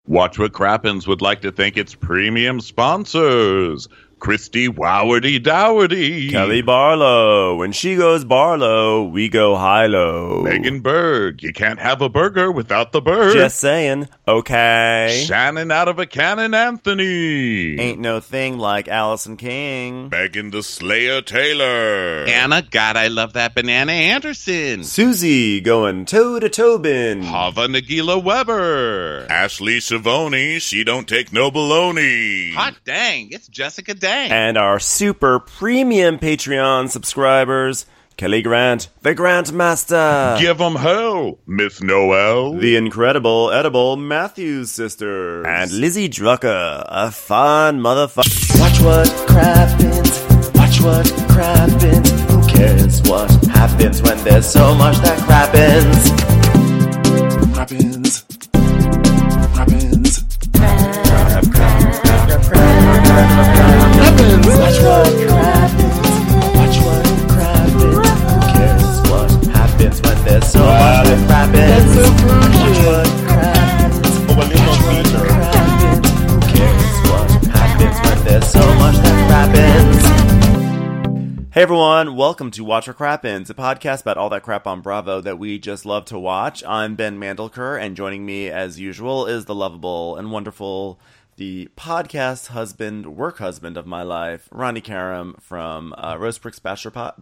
Watch What Crappens would like to thank its premium sponsors. Christy Wowardy Dowardy. Kelly Barlow. When she goes Barlow, we go high-low. Megan Berg. You can't have a burger without the bird. Just saying. Okay. Shannon out of a cannon Anthony. Ain't no thing like Allison King. Megan the Slayer Taylor. Anna, God, I love that banana Anderson. Susie going toe to Tobin. Hava Nagila Weber. Ashley Savoni. She don't take no baloney. Hot dang, it's Jessica Dang. And our super premium Patreon subscribers, Kelly Grant, the Grant Master. Give 'em hell, Miss Noel. The incredible edible Matthews sisters. And Lizzie Drucker, a fun motherfucker. Watch what crappens. Watch what crappens. Who cares what happens when there's so much that crappens? Crappens. Crappens. Watch what crappens. Watch what crappens. Who cares what happens when there's so much that crappens? Watch what crappens. Watch what crappens. Who cares what happens when there's so much that crappens? Hey everyone, welcome to Watch What Crappens, a podcast about all that crap on Bravo that we just love to watch. I'm Ben Mandelker, and joining me as usual is the lovable and wonderful, the podcast husband, work husband of my life, Ronnie Karam from Rose Prick's Bachelor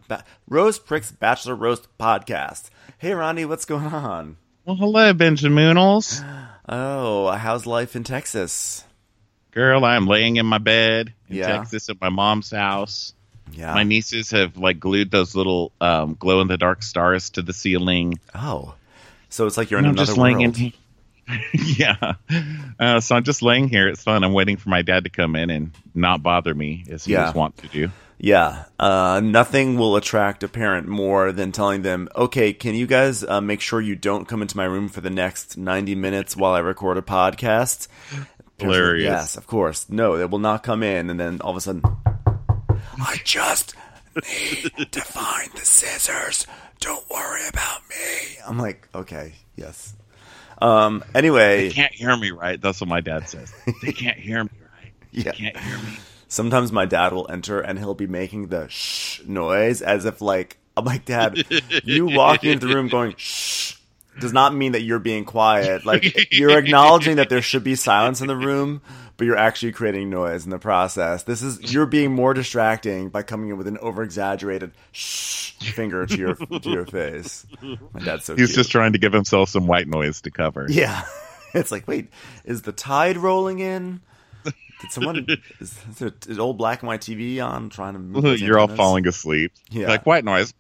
Roast Podcast. Hey Ronnie, what's going on? Well, hello, Benjaminoodles. Oh, how's life in Texas? Girl, I'm laying in my bed in Yeah. Texas at my mom's house. Yeah. My nieces have glued those little glow-in-the-dark stars to the ceiling. Oh, so it's like you're in I'm another just laying world. in. Yeah. So I'm just laying here. It's fun. I'm waiting for my dad to come in and not bother me as he was wont to do. Yeah, nothing will attract a parent more than telling them, okay, can you guys make sure you don't come into my room for the next 90 minutes while I record a podcast? Hilarious. Yes, of course. No, they will not come in, and then all of a sudden, I just need to find the scissors. Don't worry about me. I'm like, okay, yes. Anyway. They can't hear me right. That's what my dad says. They can't hear me right. Yeah. They can't hear me. Sometimes my dad will enter and he'll be making the shh noise as if I'm like, Dad, you walking into the room going shh does not mean that you're being quiet. Like, you're acknowledging that there should be silence in the room, but you're actually creating noise in the process. You're being more distracting by coming in with an over-exaggerated shh finger to your face. My dad's so He's cute. just trying to give himself some white noise to cover. Yeah. It's like, wait, is the tide rolling in? Did someone is there an old black and white TV on trying to move those You're all antennas? falling asleep. Yeah. Like white noise.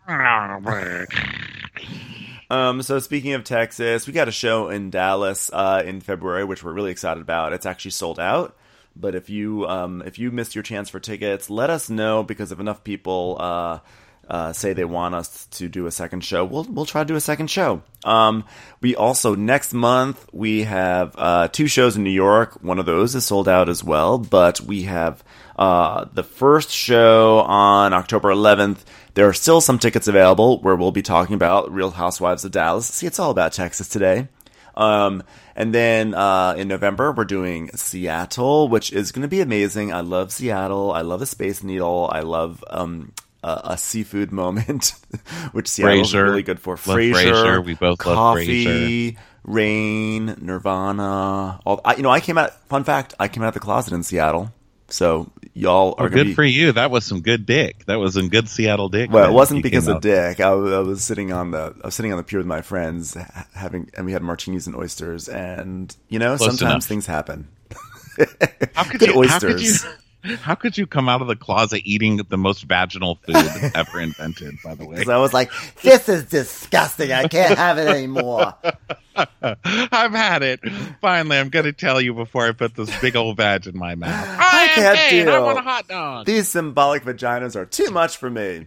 So speaking of Texas, we got a show in Dallas in February, which we're really excited about. It's actually sold out, but if you missed your chance for tickets, let us know, because if enough people say they want us to do a second show, we'll try to do a second show. We also, next month, we have 2 shows in New York. One of those is sold out as well, but we have the first show on October 11th. There are still some tickets available where we'll be talking about Real Housewives of Dallas. See, it's all about Texas today. And then in November, we're doing Seattle, which is going to be amazing. I love Seattle. I love the Space Needle. I love a seafood moment, which Seattle's Frasier. really good for. Love Frasier. We both love Coffee, Rain, Nirvana. Fun fact, I came out of the closet in Seattle. So y'all are good for you. That was some good dick. That was some good Seattle dick. Well, it wasn't You because came of out. dick. I was sitting on the pier with my friends, and we had martinis and oysters, and sometimes enough. things happen. How could Good you, oysters. How could you come out of the closet eating the most vaginal food ever invented, by the way? Because I was like, this is disgusting. I can't have it anymore. I've had it. Finally, I'm going to tell you before I put this big old vag in my mouth. I can't I deal. want a hot dog. These symbolic vaginas are too much for me.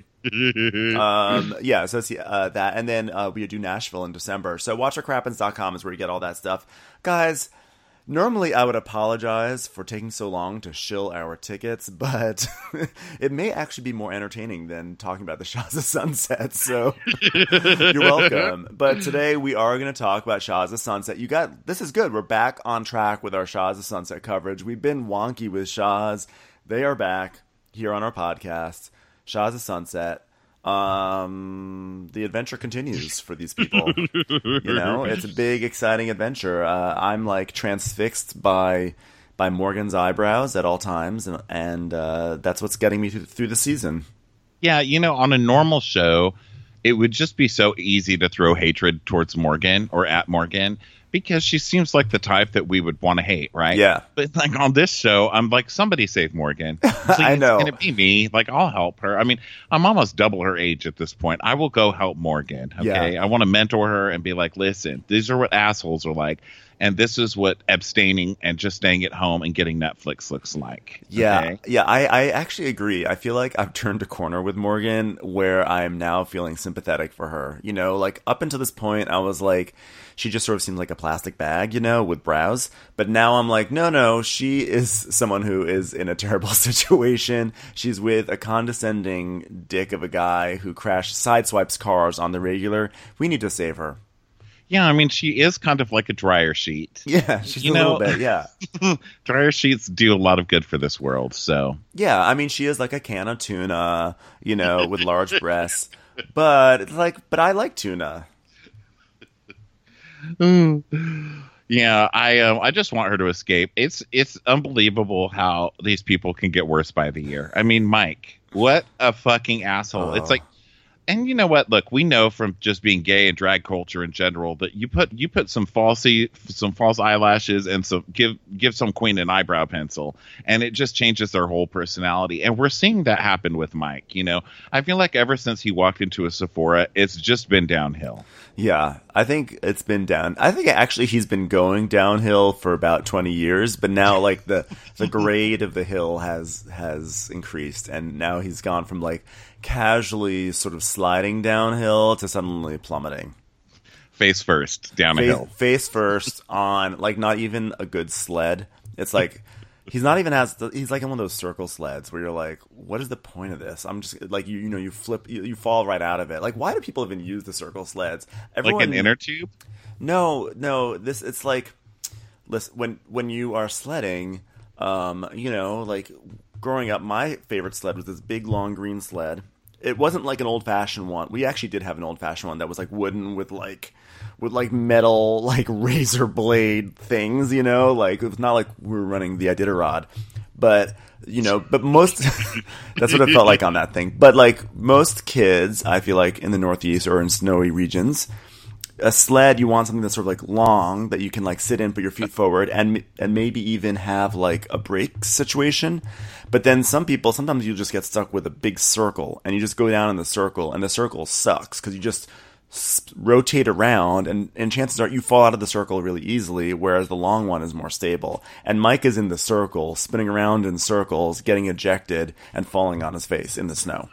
So see that, and then we do Nashville in December. So watchwhatcrappens.com is where you get all that stuff, guys. Normally, I would apologize for taking so long to shill our tickets, but it may actually be more entertaining than talking about the Shahs of Sunset, so you're welcome. But today, we are going to talk about Shahs of Sunset. This is good. We're back on track with our Shahs of Sunset coverage. We've been wonky with Shahs. They are back here on our podcast. Shahs of Sunset. The adventure continues for these people. It's a big, exciting adventure. I'm like transfixed by Morgan's eyebrows at all times, and that's what's getting me through the season. Yeah, on a normal show, it would just be so easy to throw hatred towards Morgan or at Morgan, because she seems like the type that we would want to hate, right? Yeah. But like on this show, I'm like, somebody save Morgan. I know. It's going to be me. Like, I'll help her. I mean, I'm almost double her age at this point. I will go help Morgan, okay? Yeah. I want to mentor her and be like, listen, these are what assholes are like. And this is what abstaining and just staying at home and getting Netflix looks like. Yeah. Okay? Yeah, I actually agree. I feel like I've turned a corner with Morgan where I'm now feeling sympathetic for her. Like up until this point, I was like, she just sort of seems like a plastic bag, with brows. But now I'm like, no, she is someone who is in a terrible situation. She's with a condescending dick of a guy who sideswipes cars on the regular. We need to save her. Yeah, I mean, she is kind of like a dryer sheet. Yeah, she's a little bit, yeah. Dryer sheets do a lot of good for this world, so. Yeah, I mean, she is like a can of tuna, with large breasts. But I like tuna. Yeah, I just want her to escape. It's unbelievable how these people can get worse by the year. I mean, Mike, what a fucking asshole. It's like, and you know what? Look, we know from just being gay and drag culture in general that you put some false eyelashes and give some queen an eyebrow pencil, and it just changes their whole personality. And we're seeing that happen with Mike. I feel like ever since he walked into a Sephora, it's just been downhill. Yeah, I think it's been down. I think actually he's been going downhill for about 20 years, but now like the grade of the hill has increased, and now he's gone from like casually sort of sliding downhill to suddenly plummeting. Face first down a hill. Face first on like not even a good sled. It's like he's not even he's like in one of those circle sleds where you're like, what is the point of this? I'm just like, you flip, you fall right out of it. Like, why do people even use the circle sleds? Like an inner tube? No, it's like, listen, when you are sledding, like growing up, my favorite sled was this big long green sled. It wasn't like an old fashioned one. We actually did have an old fashioned one that was like wooden with metal, like razor blade things, like it was not like we were running the Iditarod, but most, that's what it felt like on that thing. But like most kids, I feel like in the Northeast or in snowy regions, a sled, you want something that's sort of like long that you can like sit in, put your feet forward, and maybe even have like a brake situation. But then sometimes you just get stuck with a big circle, and you just go down in the circle, and the circle sucks because you just rotate around, and chances are you fall out of the circle really easily, whereas the long one is more stable. And Mike is in the circle, spinning around in circles, getting ejected, and falling on his face in the snow.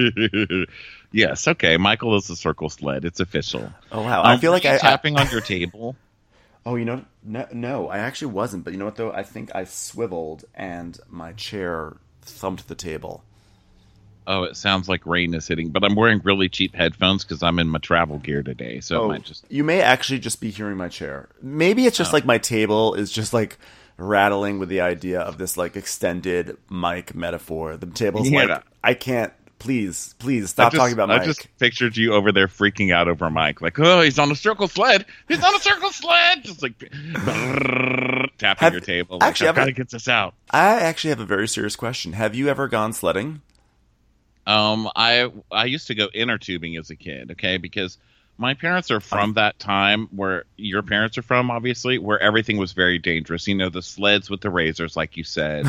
Yes, okay. Michael is the circle sled. It's official. Oh, wow. I feel like tapping on your table. Oh, no, I actually wasn't. But you know what, though? I think I swiveled and my chair thumped the table. Oh, it sounds like rain is hitting. But I'm wearing really cheap headphones because I'm in my travel gear today. So it might just... You may actually just be hearing my chair. Maybe it's just like my table is just like rattling with the idea of this like extended mic metaphor. The table's like, I can't... Please stop talking about Mike. I just pictured you over there freaking out over Mike. Like, oh, he's on a circle sled. He's on a circle sled. Just like tapping your table. Like, I've got to get this out. I actually have a very serious question. Have you ever gone sledding? I used to go inner tubing as a kid, okay? Because my parents are from that time where your parents are from, obviously, where everything was very dangerous. The sleds with the razors, like you said.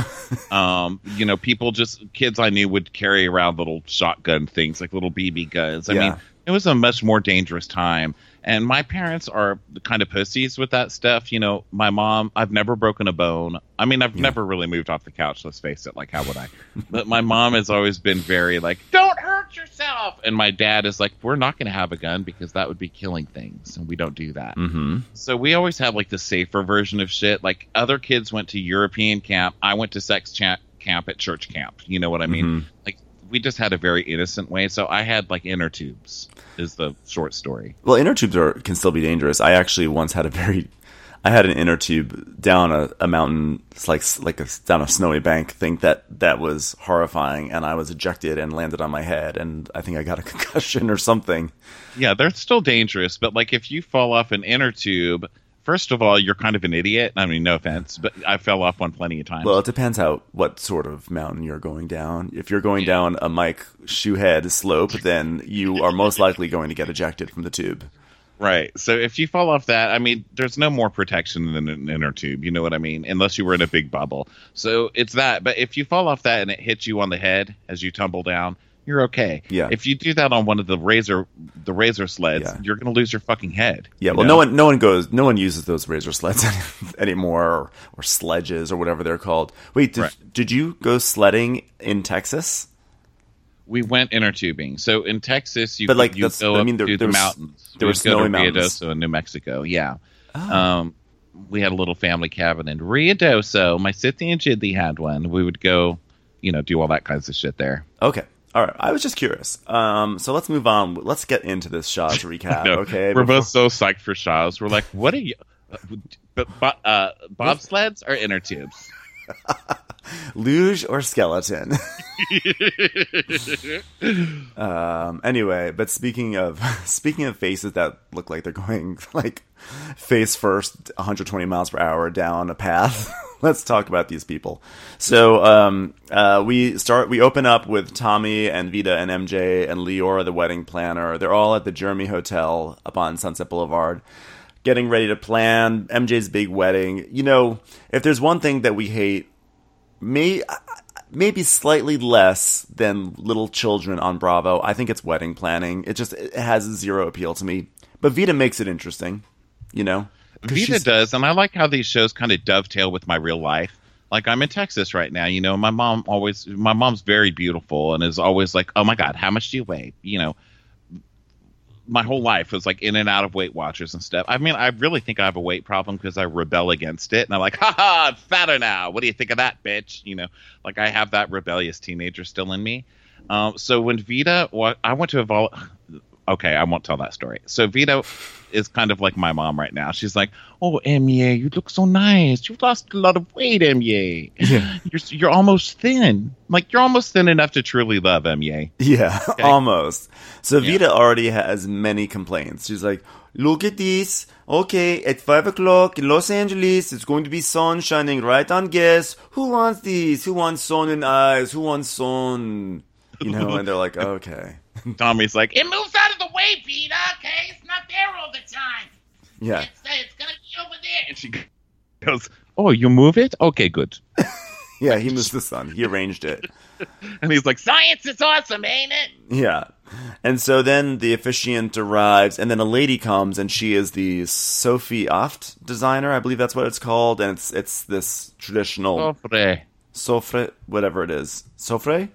Kids I knew would carry around little shotgun things, like little BB guns. I mean, it was a much more dangerous time. And my parents are the kind of pussies with that stuff. My mom, I've never broken a bone. I mean, I've never really moved off the couch, let's face it. Like, how would I? But my mom has always been very like, don't hurt hurt yourself. And my dad is like, we're not going to have a gun because that would be killing things, and we don't do that. Mm-hmm. So we always have like the safer version of shit. Like other kids went to European camp. I went to sex camp at church camp. You know what I mean? Mm-hmm. Like we just had a very innocent way. So I had like inner tubes is the short story. Well, inner tubes can still be dangerous. I actually once had I had an inner tube down a mountain, down a snowy bank thing that was horrifying, and I was ejected and landed on my head, and I think I got a concussion or something. Yeah, they're still dangerous, but like if you fall off an inner tube, first of all, you're kind of an idiot. I mean, no offense, but I fell off one plenty of times. Well, it depends what sort of mountain you're going down. If you're going down a Mike Shoehead slope, then you are most likely going to get ejected from the tube. Right. So if you fall off that, I mean, there's no more protection than an inner tube. You know what I mean? Unless you were in a big bubble. So it's that. But if you fall off that and it hits you on the head as you tumble down, you're okay. Yeah. If you do that on one of the razor sleds, you're going to lose your fucking head. Yeah. Well, no one uses those razor sleds anymore, or sledges or whatever they're called. Wait, did you go sledding in Texas? We went inner tubing. So in Texas, you go up to the mountains. There were snowy mountains. Ruidoso in New Mexico. Yeah. Oh. We had a little family cabin in Ruidoso. My Sissy and Jidley had one. We would go, do all that kinds of shit there. Okay. All right. I was just curious. So let's move on. Let's get into this Shaw's recap. Okay. We're both so psyched for Shaw's. We're like, what are you? Bobsleds or inner tubes? Luge or skeleton? Anyway, but speaking of faces that look like they're going like face first 120 miles per hour down a path, let's talk about these people. So we open up with Tommy and Vida and MJ and Leora, the wedding planner. They're all at the Jeremy Hotel up on Sunset Boulevard, getting ready to plan MJ's big wedding. If there's one thing that we hate, maybe slightly less than little children on Bravo, I think it's wedding planning. It has zero appeal to me. But Vida makes it interesting, Vida does, and I like how these shows kind of dovetail with my real life. Like I'm in Texas right now, my mom's very beautiful and is always like, oh my God, how much do you weigh? My whole life was like in and out of Weight Watchers and stuff. I mean, I really think I have a weight problem because I rebel against it. And I'm like, I'm fatter now. What do you think of that, bitch? Like I have that rebellious teenager still in me. So when Vida, I went to okay, I won't tell that story. So Vida is kind of like my mom right now. She's like, oh, Emye, you look so nice. You've lost a lot of weight, Emye. Yeah. You're almost thin. Like, you're almost thin enough to truly love Emye. Yeah, okay? Almost. So Vida already has many complaints. She's like, look at this. Okay, at 5 o'clock in Los Angeles, it's going to be sun shining right on guests. Who wants this? Who wants sun and eyes? Who wants sun? And they're like, okay. Tommy's like, it moves out of the way, Vida, okay? It's not there all the time. Yeah. It's going to be over there. And she goes, oh, you move it? Okay, good. Yeah, he moves the sun. He arranged it. And he's like, science is awesome, ain't it? Yeah. And so then the officiant arrives, and then a lady comes, and she is the Sophie Aft designer. I believe that's what it's called. And it's this traditional... Sofre, whatever it is. Sofre?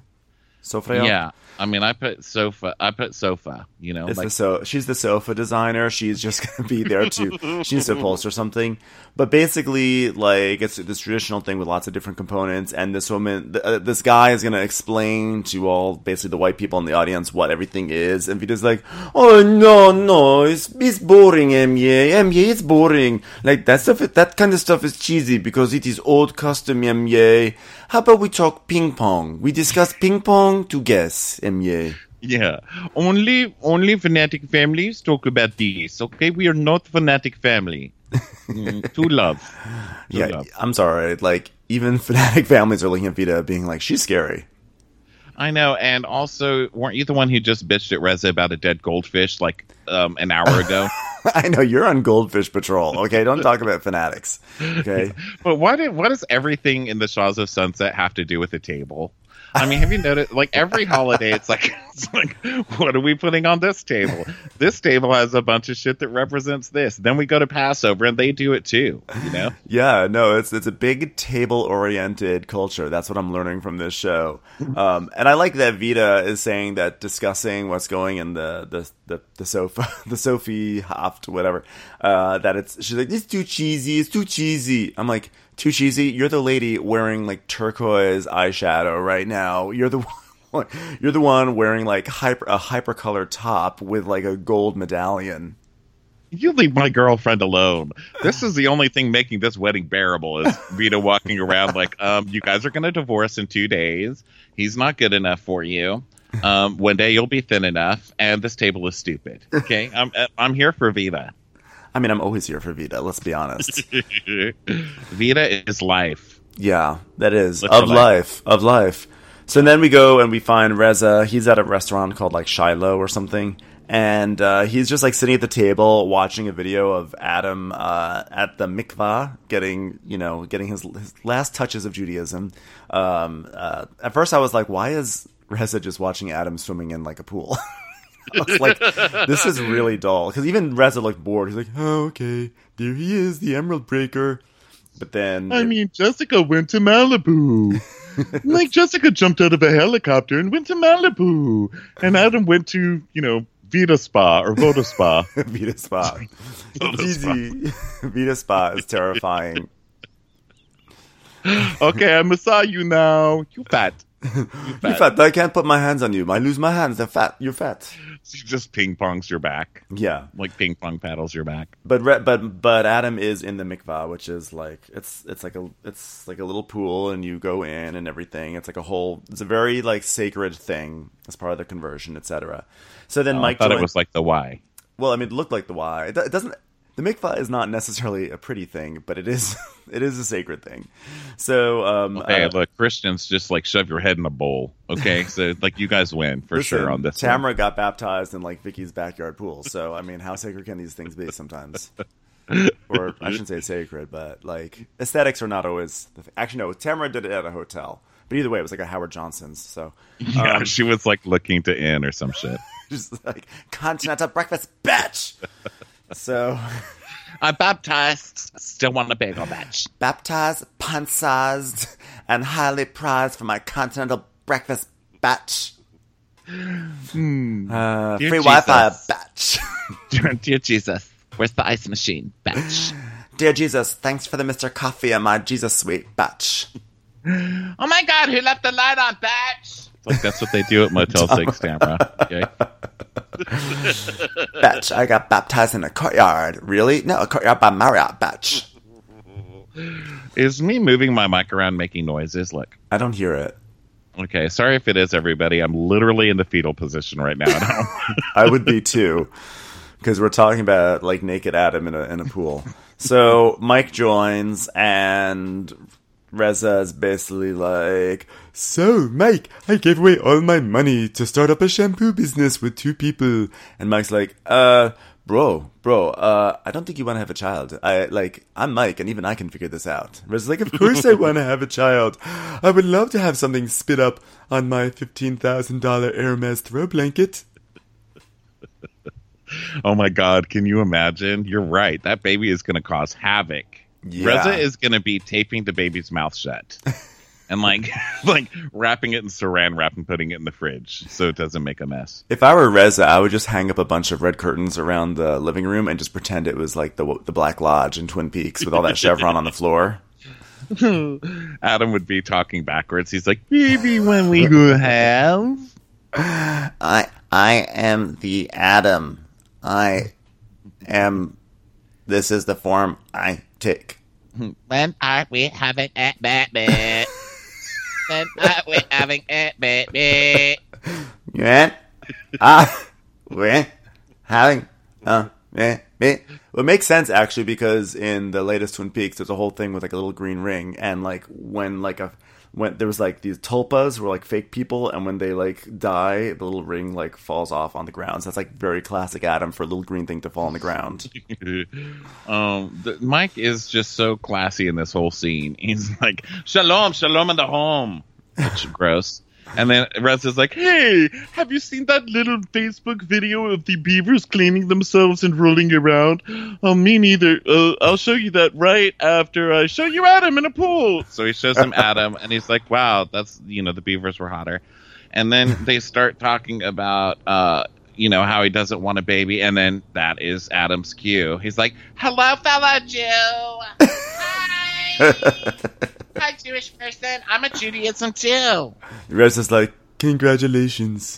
Yeah. I mean, I put sofa. She's the sofa designer. She's just going to be there she needs to upholster something. But basically, like, it's this traditional thing with lots of different components. And this woman, this guy is going to explain to basically the white people in the audience what everything is. And Vita's like, oh, no, it's boring, Emye, it's boring. Like, that kind of stuff is cheesy because it is old custom, Emye. How about we talk ping pong? We discuss ping pong to guess, Emye. Yeah. Only fanatic families talk about this, okay? We are not fanatic family. To love. Love. I'm sorry. Like, even fanatic families are looking at Vida being like, she's scary. I know, and also, weren't you the one who just bitched at Reza about a dead goldfish like an hour ago? I know, you're on Goldfish Patrol. Okay, don't talk about fanatics. Okay, but what does everything in the Shaws of Sunset have to do with the table? I mean, have you noticed? Like every holiday, it's like, what are we putting on this table? This table has a bunch of shit that represents this. Then we go to Passover, and they do it too. You know? Yeah, no, it's a big table-oriented culture. That's what I'm learning from this show. And I like that Vita is saying that discussing what's going in the sofa, the Sophie Haft, whatever. She's like, it's too cheesy. It's too cheesy. I'm like, too cheesy? You're the lady wearing like turquoise eyeshadow right now. You're the one wearing like a hyper-colored top with like a gold medallion. You leave my girlfriend alone. This is the only thing making this wedding bearable is Vita walking around like, you guys are going to divorce in 2 days. He's not good enough for you. One day you'll be thin enough, and this table is stupid. Okay, I'm here for Vita. I mean, I'm always here for Vita. Let's be honest. Vita is life. Yeah, that is of life. So then we go and we find Reza. He's at a restaurant called like Shiloh or something. And he's just like sitting at the table watching a video of Adam at the mikvah getting his last touches of Judaism. At first I was like, why is Reza just watching Adam swimming in like a pool? I was like, this is really dull. Because even Reza looked bored. He's like, oh, okay, there he is, the Emerald Breaker. But then... I mean, Jessica went to Malibu. Like, Jessica jumped out of a helicopter and went to Malibu. And Adam went to, Vita Spa or Voda Spa. Vita Spa. Vita Spa is terrifying. Okay, I massage you now. You fat. You're fat. I can't put my hands on you. I lose my hands. They're fat. You're fat. She just ping pongs your back. Yeah, like ping pong paddles your back. But Adam is in the mikvah, which is like it's like a little pool, and you go in and everything. It's like it's a very like sacred thing as part of the conversion, etc. So then Mike I thought it was like the Y. Well, I mean, it looked like the Y. It doesn't. The mikvah is not necessarily a pretty thing, but it is a sacred thing. So, okay, look, Christians just like shove your head in a bowl. Okay, so like you guys win for sure on this. Tamara got baptized in like Vicky's backyard pool. So, I mean, how sacred can these things be sometimes? Or I shouldn't say sacred, but like aesthetics are not always. Actually, no, Tamara did it at a hotel. But either way, it was like a Howard Johnson's. So yeah, she was like looking to in or some shit. Just like continental breakfast, bitch. So, I'm baptized, still want a bagel batch. Baptized, pun-sized, and highly prized for my continental breakfast batch. Free Wi-Fi batch. Dear Jesus, where's the ice machine batch? Dear Jesus, thanks for the Mr. Coffee and my Jesus Sweet batch. Oh my God, who left the light on batch? Like that's what they do at Motel 6, Tamara. Okay. Batch, I got baptized in a courtyard. Really? No, a courtyard by Marriott, batch. Is me moving my mic around making noises? Look. I don't hear it. Okay, sorry if it is, everybody. I'm literally in the fetal position right now. I would be too, because we're talking about like naked Adam in a pool. So Mike joins and Reza is basically like, so, Mike, I gave away all my money to start up a shampoo business with 2 people. And Mike's like, bro, I don't think you want to have a child. I'm Mike, and even I can figure this out. Reza's like, of course I want to have a child. I would love to have something spit up on my $15,000 Hermes throw blanket. Oh my God, can you imagine? You're right. That baby is going to cause havoc. Yeah. Reza is going to be taping the baby's mouth shut. And like wrapping it in saran wrap and putting it in the fridge so it doesn't make a mess. If I were Reza, I would just hang up a bunch of red curtains around the living room and just pretend it was like the Black Lodge in Twin Peaks with all that chevron on the floor. Adam would be talking backwards. He's like, baby, when we go have... I am the Adam. This is the form I take. When are we having a baby? When are we having a baby? We're having a baby. Well, it makes sense actually because in the latest Twin Peaks, there's a whole thing with like a little green ring, and like when there was like these tulpas were like fake people, and when they like die, the little ring like falls off on the ground. So that's like very classic Adam for a little green thing to fall on the ground. Mike is just so classy in this whole scene. He's like, shalom in the home. Which is gross. And then Russ is like, hey, have you seen that little Facebook video of the beavers cleaning themselves and rolling around? Oh, me neither. I'll show you that right after I show you Adam in a pool. So he shows him Adam, and he's like, wow, that's, the beavers were hotter. And then they start talking about, how he doesn't want a baby. And then that is Adam's cue. He's like, hello, fellow Jew. Hi. Hi, Jewish person. I'm a Judaism too. Russ is like, congratulations.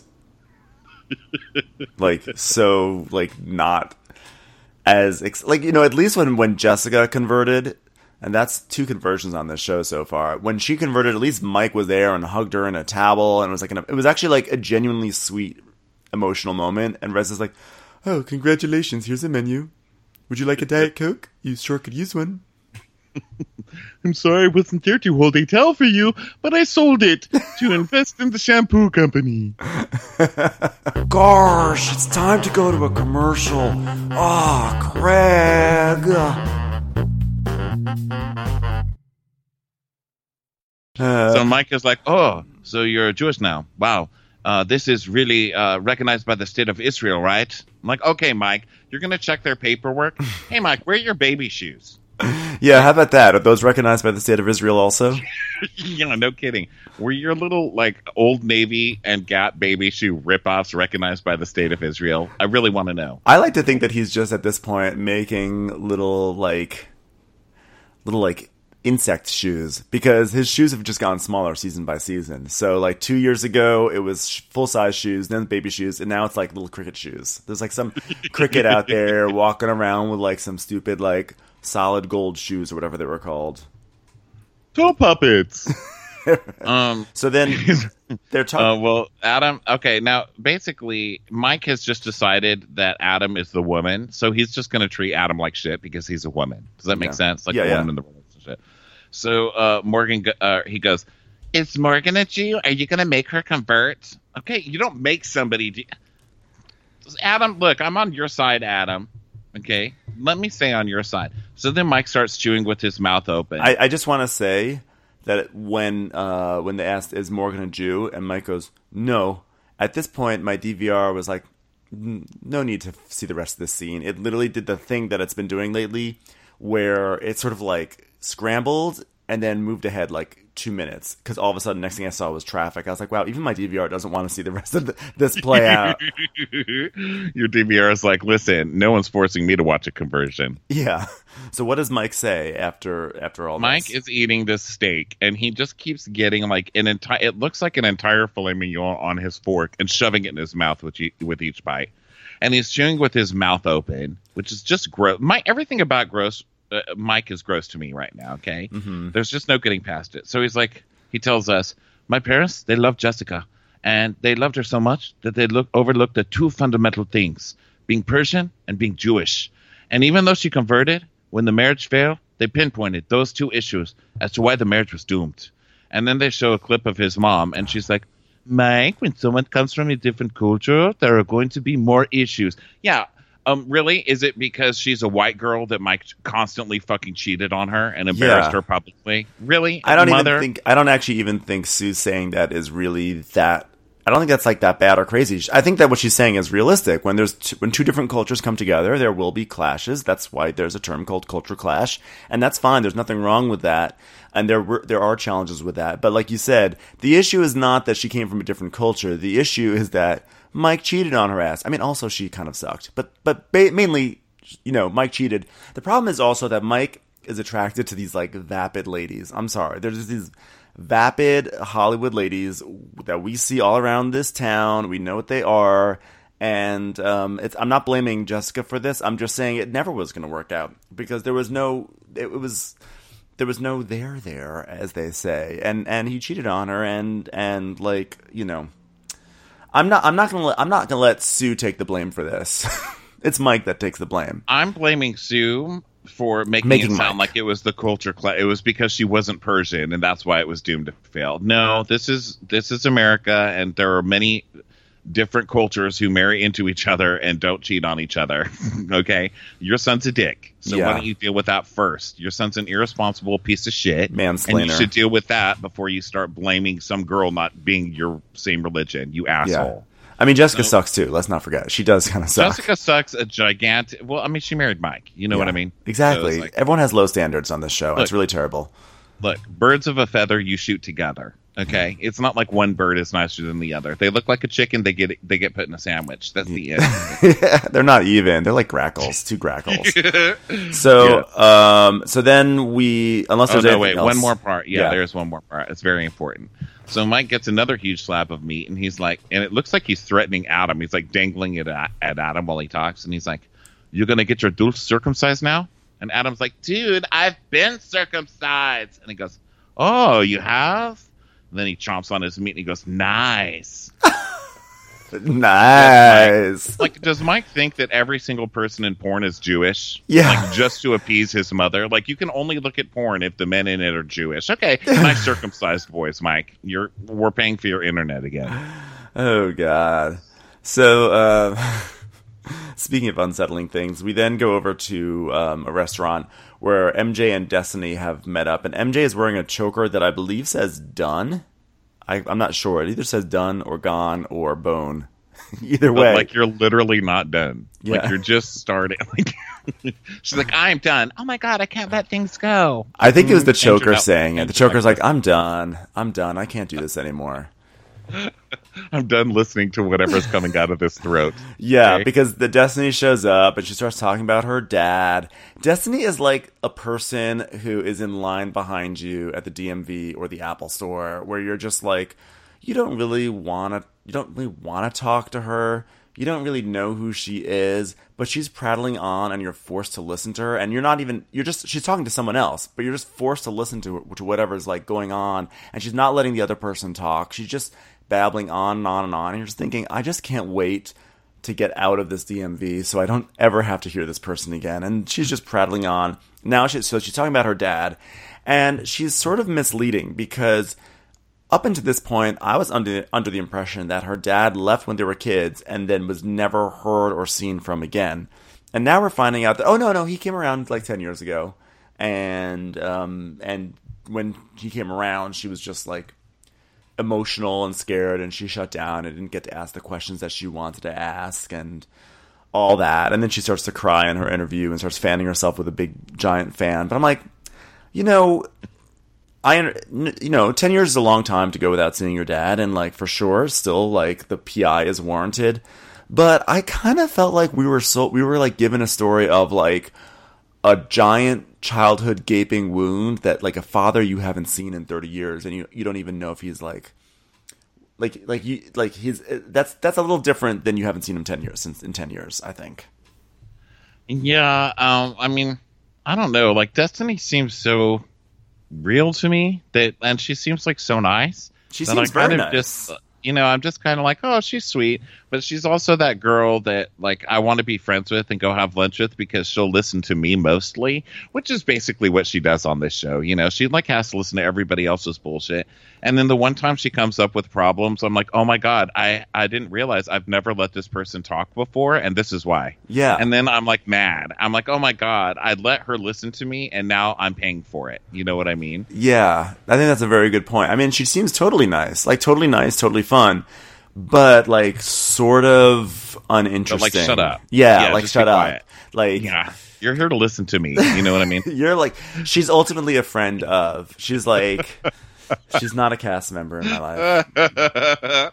Not as at least when Jessica converted, and that's 2 conversions on this show so far. When she converted, at least Mike was there and hugged her in a towel, and it was actually like a genuinely sweet, emotional moment. And Russ is like, oh, congratulations, here's a menu. Would you like a Diet Coke? You sure could use one. I'm sorry I wasn't there to hold a towel for you, but I sold it to invest in the shampoo company. Gosh, it's time to go to a commercial. Oh, Craig. So Mike is like, oh, so you're Jewish now. Wow. This is really recognized by the state of Israel, right? I'm like, okay, Mike, you're going to check their paperwork. Hey, Mike, where are your baby shoes? Yeah, how about that? Are those recognized by the state of Israel also? No kidding. Were your little, Old Navy and Gap baby shoe ripoffs recognized by the state of Israel? I really want to know. I like to think that he's just, at this point, making little insect shoes, because his shoes have just gotten smaller season by season. So, 2 years ago, it was full-size shoes, then baby shoes, and now it's, little cricket shoes. There's, some cricket out there walking around with, some stupid, solid gold shoes or whatever they were called. Toe puppets. So then they're talking. Adam. Okay, now basically Mike has just decided that Adam is the woman, so he's just going to treat Adam like shit because he's a woman. Does that make sense? Like a woman in the relationship. So Morgan, he goes, "Is Morgan a Jew? Are you going to make her convert?" Okay, you don't make somebody. Adam, look, I'm on your side, Adam. Okay, let me stay on your side. So then Mike starts chewing with his mouth open. I just want to say that when they asked, is Morgan a Jew? And Mike goes, no. At this point, my DVR was like, no need to see the rest of the scene. It literally did the thing that it's been doing lately, where it sort of scrambled and then moved ahead 2 minutes, because all of a sudden, next thing I saw was traffic. I was like, wow, even my DVR doesn't want to see the rest of this play out. Your DVR is like, listen, no one's forcing me to watch a conversion. Yeah. So what does Mike say after all Mike this? Mike is eating this steak, and he just keeps getting it looks like an entire filet mignon on his fork and shoving it in his mouth with each bite. And he's chewing with his mouth open, which is just gross. Everything about gross. Mike is gross to me right now, okay? Mm-hmm. There's just no getting past it. So he tells us, my parents, they loved Jessica, and they loved her so much that they overlooked the 2 fundamental things, being Persian and being Jewish. And even though she converted, when the marriage failed, they pinpointed those 2 issues as to why the marriage was doomed. And then they show a clip of his mom, and she's like, Mike, when someone comes from a different culture, there are going to be more issues. Yeah. Really? Is it because she's a white girl that Mike constantly fucking cheated on her and embarrassed her publicly? Really? I don't actually even think Sue's saying that is really that. I don't think that's that bad or crazy. I think that what she's saying is realistic. When when 2 different cultures come together, there will be clashes. That's why there's a term called culture clash, and that's fine. There's nothing wrong with that, and there are challenges with that. But like you said, the issue is not that she came from a different culture. The issue is that Mike cheated on her ass. I mean, also she kind of sucked, but mainly, Mike cheated. The problem is also that Mike is attracted to these vapid ladies. I'm sorry, there's just these vapid Hollywood ladies that we see all around this town. We know what they are, and I'm not blaming Jessica for this. I'm just saying it never was going to work out because there was no there, as they say, and he cheated on her, and I'm not gonna let Sue take the blame for this. It's Mike that takes the blame. I'm blaming Sue for making it sound like it was the culture clash. It was because she wasn't Persian, and that's why it was doomed to fail. No, this is America, and there are many different cultures who marry into each other and don't cheat on each other. Okay, your son's a dick, so Yeah. why don't you deal with that first? Your son's an irresponsible piece of shit, Mansplainer. and you should deal with that before you start blaming some girl not being your same religion. You asshole. I mean, Jessica So- sucks too. Let's not forget. She does kind of suck. Jessica sucks a gigantic. Well, I mean, she married Mike. You know what I mean? Exactly. So it's like, Everyone has low standards on this show. Look. It's really terrible. look, birds of a feather you shoot together. Okay, it's not like one bird is nicer than the other. They look like a chicken. They get put in a sandwich. That's the end. They're not even. They're like grackles. Two grackles. So then we, unless Oh there's no! anything Wait, else. one more part. Yeah, Yeah. there's one more part. It's very important. So Mike gets another huge slab of meat, and he's like, and it looks like he's threatening Adam. He's like dangling it at Adam while he talks, and he's like, "You're gonna get your dulce circumcised now?" And Adam's like, "Dude, I've been circumcised." And he goes, "Oh, you have?" And then he chomps on his meat, and he goes, "Nice." Nice. Like, does Mike think that every single person in porn is Jewish? Yeah. Like, just to appease his mother? Like, you can only look at porn if the men in it are Jewish. Okay, nice circumcised boys, Mike. We're paying for your internet again. Oh God. So speaking of unsettling things, we then go over to a restaurant where MJ and Destiny have met up, and MJ is wearing a choker that I believe says "done." I'm not sure. It either says "done" or "gone" or "bone." Either But, way, like, you're literally not done. Yeah. Like, you're just starting. Like, she's like, "I'm done." Oh my god, I can't let things go. I think it was the Andrew, choker no. saying it. The Andrew, choker's like like, "I'm done. I'm done. I can't do this anymore." I'm done listening to whatever's coming out of this throat. Yeah, Okay? because the Destiny shows up and she starts talking about her dad. Destiny is like a person who is in line behind you at the DMV or the Apple store, where you're just like, you don't really want to talk to her. You don't really know who she is, but she's prattling on, and you're forced to listen to her. And she's talking to someone else, but you're just forced to listen to whatever's like going on. And she's not letting the other person talk. She's just babbling on and on and on. And you're just thinking, I just can't wait to get out of this DMV so I don't ever have to hear this person again. And she's just prattling on. Now she's talking about her dad, and she's sort of misleading because up until this point, I was under the impression that her dad left when they were kids and then was never heard or seen from again. And now we're finding out that, oh, no, he came around like 10 years ago. And when he came around, she was just like emotional and scared, and she shut down and didn't get to ask the questions that she wanted to ask and all that. And then she starts to cry in her interview and starts fanning herself with a big giant fan. But I'm like, 10 years is a long time to go without seeing your dad, and like for sure still like the PI is warranted. But I kind of felt like we were like given a story of like a giant childhood gaping wound that like a father you haven't seen in 30 years, and you don't even know if he's that's a little different than you haven't seen him 10 years in 10 years, I think. Yeah, I mean, I don't know. Like, Destiny seems so real to me, and she seems like so nice. She that seems I kind very of nice. just, I'm just kind of like, oh, she's sweet, but she's also that girl that like I want to be friends with and go have lunch with because she'll listen to me mostly, which is basically what she does on this show. She like has to listen to everybody else's bullshit, and then the one time she comes up with problems, I'm like, oh my god, I didn't realize I've never let this person talk before, and this is why. Yeah. And then I'm like mad. I'm like, oh my god, I let her listen to me, and now I'm paying for it. You know what I mean? Yeah, I think that's a very good point. I mean, she seems totally nice, totally fun, but like sort of uninteresting. But, like, shut up. Yeah, Yeah, like just shut be up. quiet. Like, Yeah, you're here to listen to me. You know what I mean? you're like, she's ultimately a friend of. She's like, she's not a cast member in my life.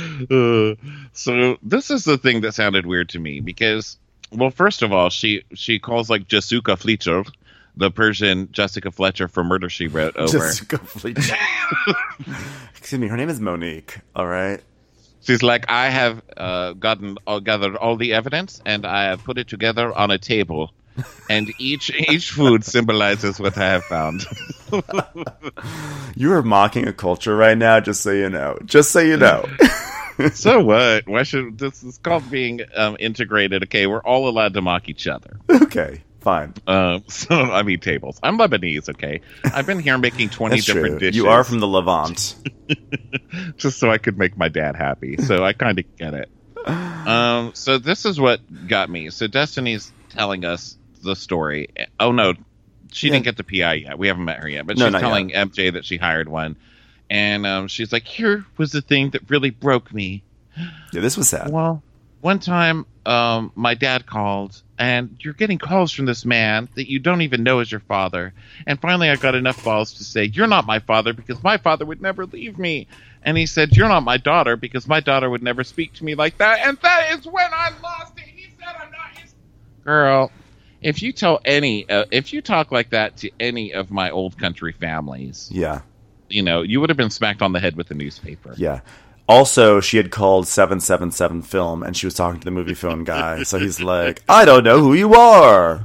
So this is the thing that sounded weird to me because, well, first of all, she calls like Jessica Fletcher, the Persian Jessica Fletcher from Murder, She Wrote, over. Just completely. Excuse me, her name is Monique. All right. She's like, I have gathered all the evidence and I have put it together on a table, and each food symbolizes what I have found. You are mocking a culture right now, just so you know. Just so you know. So what? Why should this is called being integrated? Okay, we're all allowed to mock each other. Okay, Fine. So I mean tables. I'm Lebanese, okay? I've been here making 20 That's different true. dishes. You are from the Levant. Just so I could make my dad happy. So I kind of get it. So this is what got me. So Destiny's telling us the story. Oh no, she didn't get the PI yet. We haven't met her yet, but she's telling MJ that she hired one, and she's like, "Here was the thing that really broke me." Yeah, this was sad. Well, one time, my dad called, and you're getting calls from this man that you don't even know is your father. And finally, I got enough balls to say, "You're not my father because my father would never leave me." And he said, "You're not my daughter because my daughter would never speak to me like that." And that is when I lost it. He said, "I'm not his girl." If you if you talk like that to any of my old country families, Yeah. you would have been smacked on the head with a newspaper. Yeah. Also, she had called 777 Film, and she was talking to the movie phone guy. So he's like, "I don't know who you are."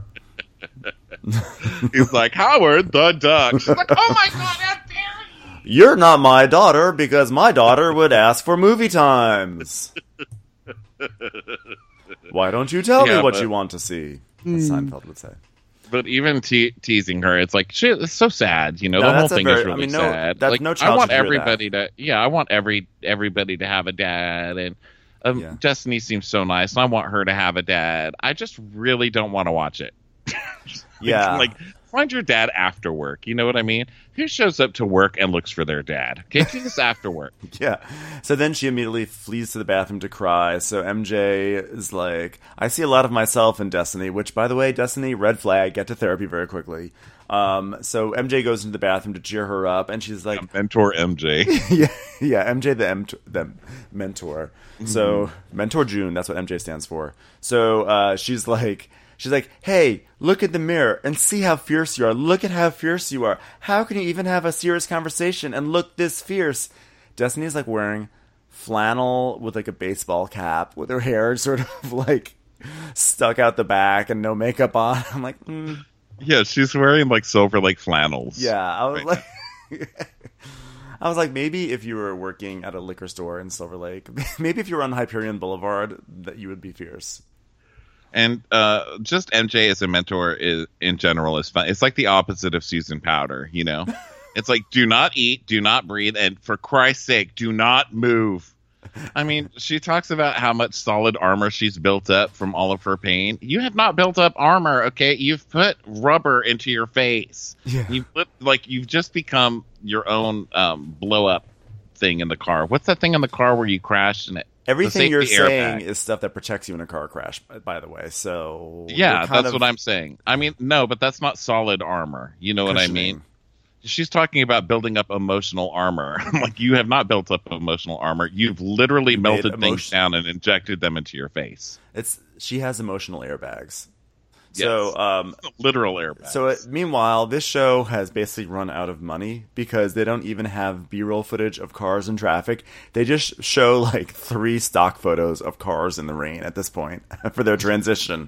He's like, "Howard the Duck." She's like, "Oh my God, how dare you!" "You're not my daughter because my daughter would ask for movie times. Why don't you tell me what you want to see?" As Seinfeld would say. But even teasing her, it's like shit. It's so sad, the whole thing is really sad. That's like, no child I want should hear everybody I want everybody to have a dad, and Destiny seems so nice, and I want her to have a dad. I just really don't want to watch it. Like find your dad after work. You know what I mean? Who shows up to work and looks for their dad? Okay, do this after work. Yeah. So then she immediately flees to the bathroom to cry. So MJ is like, "I see a lot of myself in Destiny," which, by the way, Destiny, red flag, get to therapy very quickly. So MJ goes into the bathroom to cheer her up, and she's like, "Mentor MJ." yeah, MJ the mentor. Mm-hmm. So Mentor June, that's what MJ stands for. So she's like, "Hey, look at the mirror and see how fierce you are. Look at how fierce you are. How can you even have a serious conversation and look this fierce?" Destiny's like wearing flannel with like a baseball cap with her hair sort of like stuck out the back and no makeup on. I'm like, Yeah, she's wearing like silver like flannels. Yeah, I was like, maybe if you were working at a liquor store in Silver Lake, maybe if you were on Hyperion Boulevard, that you would be fierce. And just MJ as a mentor in general is fun. It's like the opposite of Susan Powder, It's like, do not eat, do not breathe, and for Christ's sake, do not move. I mean, she talks about how much solid armor she's built up from all of her pain. You have not built up armor, okay? You've put rubber into your face. Yeah. You've just become your own blow up thing in the car. What's that thing in the car where you crashed and it? Everything you're saying is stuff that protects you in a car crash, by the way. So yeah, that's what I'm saying. I mean, no, but that's not solid armor. You know what I mean? She's talking about building up emotional armor. Like, you have not built up emotional armor. You've literally melted things down and injected them into your face. She has emotional airbags. Yes. So, literal airbags. So, meanwhile, this show has basically run out of money because they don't even have B-roll footage of cars in traffic. They just show like 3 stock photos of cars in the rain at this point for their transition.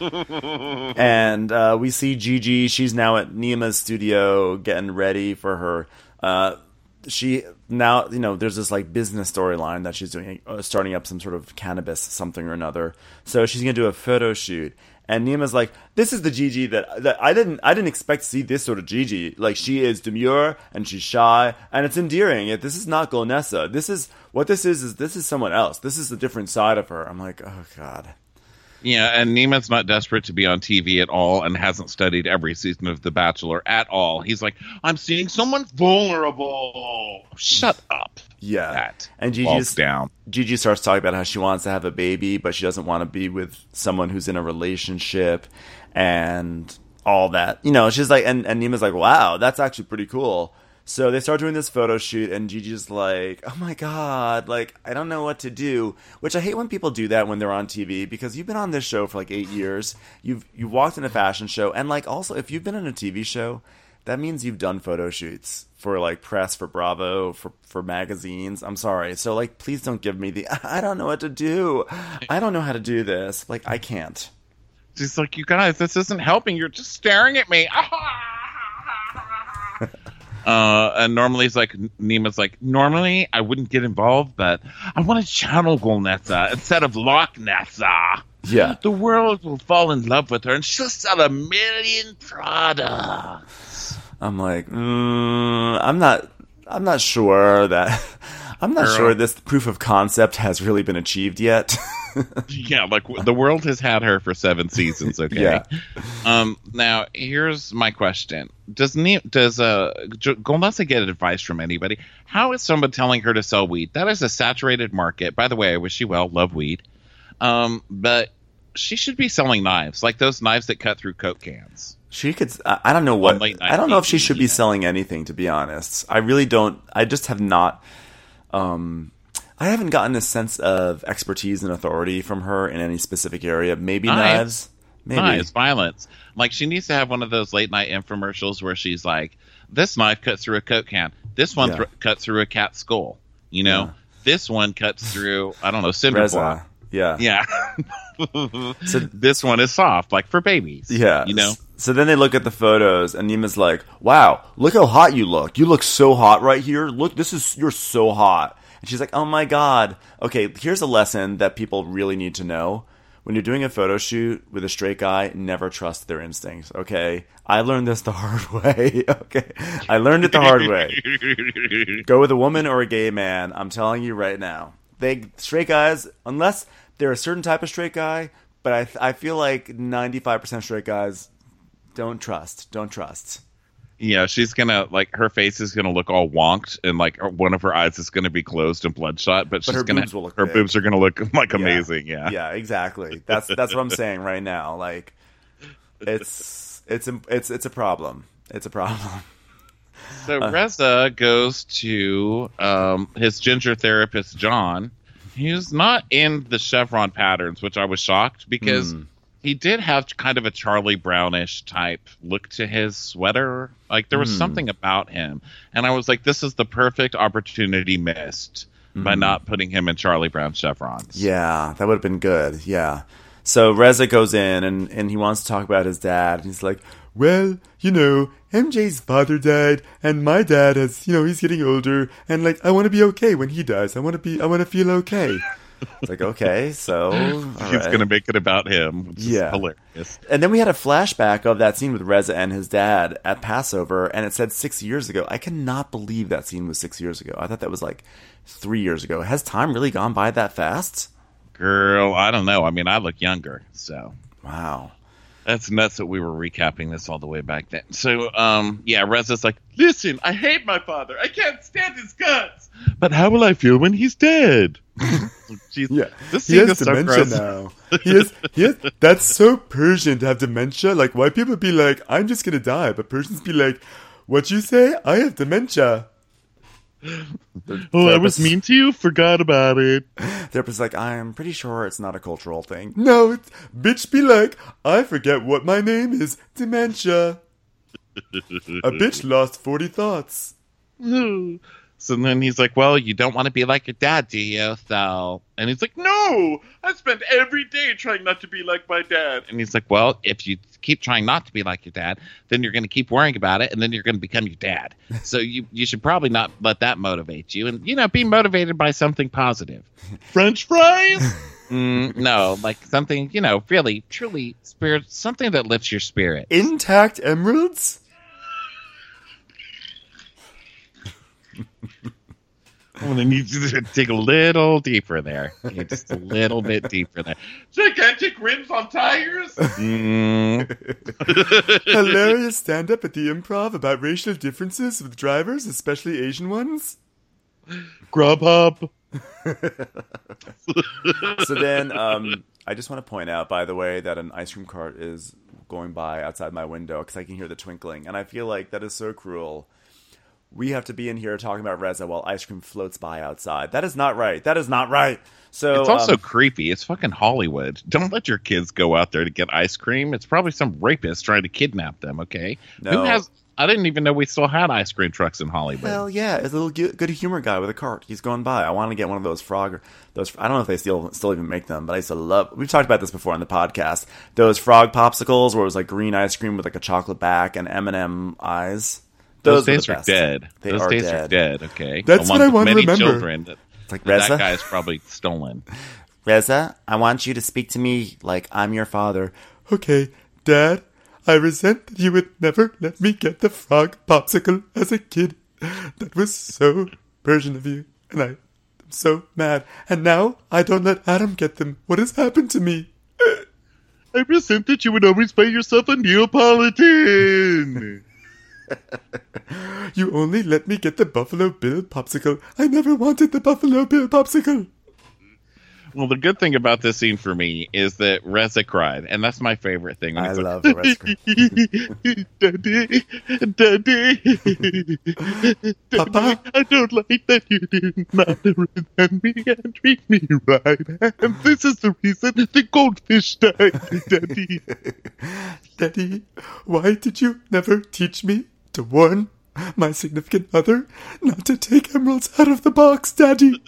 And we see Gigi. She's now at Nima's studio getting ready for her. She now, there's this like business storyline that she's doing, starting up some sort of cannabis something or another. So she's gonna do a photo shoot. And Nima's like, "This is the Gigi that I didn't expect to see this sort of Gigi. Like, she is demure and she's shy and it's endearing. This is not Golnessa. This is someone else. This is a different side of her." I'm like, oh God. Yeah, and Neiman's not desperate to be on TV at all and hasn't studied every season of The Bachelor at all. He's like, "I'm seeing someone vulnerable." Shut up. Yeah. And Gigi starts talking about how she wants to have a baby, but she doesn't want to be with someone who's in a relationship and all that. She's like, and Nima's like, "Wow, that's actually pretty cool." So they start doing this photo shoot, and Gigi's like, "Oh my God, like, I don't know what to do." Which I hate when people do that when they're on TV, because you've been on this show for like 8 years. You walked in a fashion show, and like also if you've been in a TV show, that means you've done photo shoots for like press, for Bravo, for magazines. I'm sorry. So like, please don't give me the, "I don't know what to do. I don't know how to do this." Like, I can't. She's like, "You guys, this isn't helping. You're just staring at me." And normally Nima's like, "Normally I wouldn't get involved, but I want to channel Golnessa instead of Loch Nessa." Yeah. The world will fall in love with her, and she'll sell 1 million products. I'm like, I'm not sure that. I'm not sure this proof of concept has really been achieved yet. Yeah, like the world has had her for 7 seasons. Okay. Yeah. Now here's my question: does Golnasa get advice from anybody? How is someone telling her to sell weed? That is a saturated market. By the way, I wish you well. Love weed. But she should be selling knives, like those knives that cut through Coke cans. She could. I don't know what. late night I don't know if she TV, should be selling anything. To be honest, I really don't. I just have not. I haven't gotten a sense of expertise and authority from her in any specific area. Maybe knives. Maybe Knives, violence. Like she needs to have one of those late night infomercials where she's like, "This knife cuts through a Coke can. This one cuts through a cat's skull. You know, this one cuts through I don't know cinder Reza. block. Yeah. So this one is soft, like for babies. Yeah. you know." So then they look at the photos, and Nima's like, "Wow, look how hot you look. You look so hot right here. Look, you're so hot." And she's like, "Oh my god." Okay, here's a lesson that people really need to know. When you're doing a photo shoot with a straight guy, never trust their instincts, okay? I learned this the hard way, okay? I learned it the hard way. Go with a woman or a gay man. I'm telling you right now. Straight guys, unless they're a certain type of straight guy, but I feel like 95% straight guys don't trust. Yeah, she's gonna like her face is gonna look all wonked, and like one of her eyes is gonna be closed and bloodshot. But she's her gonna boobs will look her big. boobs are gonna look like amazing. Yeah, Yeah, exactly. That's what I'm saying right now. Like, it's a problem. It's a problem. So Reza goes to his ginger therapist John. He's not in the chevron patterns, which I was shocked because he did have kind of a Charlie Brownish type look to his sweater. Like there was something about him, and I was like, "This is the perfect opportunity missed by not putting him in Charlie Brown chevrons." Yeah, that would have been good. Yeah. So Reza goes in and he wants to talk about his dad. He's like, "Well, MJ's father died, and my dad has, he's getting older, and like I want to be okay when he dies. I want to feel okay." It's like, okay, so He's going to make it about him, which is hilarious. And then we had a flashback of that scene with Reza and his dad at Passover, and it said 6 years ago. I cannot believe that scene was 6 years ago. I thought that was like 3 years ago. Has time really gone by that fast? Girl, I don't know. I mean, I look younger, so. Wow. That's nuts that we were recapping this all the way back then. So, Reza's like, "Listen, I hate my father. I can't stand his guts. But how will I feel when he's dead?" Yeah, this he has is so dementia gross. now. He has. That's so Persian to have dementia. Like, white people be like, "I'm just gonna die," but Persians be like, "What you say? I have dementia." Oh, I was mean to you. Forgot about it. Therapist's like, "I'm pretty sure it's not a cultural thing." No, bitch be like, "I forget what my name is. Dementia." A bitch lost 40 thoughts. So then he's like, "Well, you don't want to be like your dad, do you?" So, and he's like, "No, I spend every day trying not to be like my dad." And he's like, "Well, if you keep trying not to be like your dad, then you're going to keep worrying about it, and then you're going to become your dad. So you should probably not let that motivate you, and be motivated by something positive." French fries? No, like something really, truly spirit, something that lifts your spirit. Intact emeralds? I'm going to need you to dig a little deeper there. Yeah, just a little bit deeper there. Gigantic rims on tires? Hilarious stand-up at the Improv about racial differences with drivers, especially Asian ones? Grubhub. So then, I just want to point out, by the way, that an ice cream cart is going by outside my window because I can hear the twinkling. And I feel like that is so cruel. We have to be in here talking about Reza while ice cream floats by outside. That is not right. So it's also creepy. It's fucking Hollywood. Don't let your kids go out there to get ice cream. It's probably some rapist trying to kidnap them, okay? No. I didn't even know we still had ice cream trucks in Hollywood. Well, yeah, it's a little good humor guy with a cart. He's going by. I want to get one of those I don't know if they still even make them, but I used to love. We've talked about this before on the podcast. Those frog popsicles where it was like green ice cream with like a chocolate back and M&M eyes. Those days are dead. Those days are dead. Okay, That's what I want to remember. Children It's like Reza. That guy's probably stolen. Reza, I want you to speak to me like I'm your father. Okay, Dad, I resent that you would never let me get the frog popsicle as a kid. That was so Persian of you, and I'm so mad. And now I don't let Adam get them. What has happened to me? I resent that you would always buy yourself a Neapolitan. You only let me get the Buffalo Bill popsicle. I never wanted the Buffalo Bill popsicle. Well, the good thing about this scene for me is that Reza cried, and that's my favorite thing. I love the Reza cry. Daddy, Papa? I don't like that you did not resent me and treat me right. And this is the reason the goldfish died, Daddy. Daddy, why did you never teach me to warn my significant other not to take emeralds out of the box, Daddy?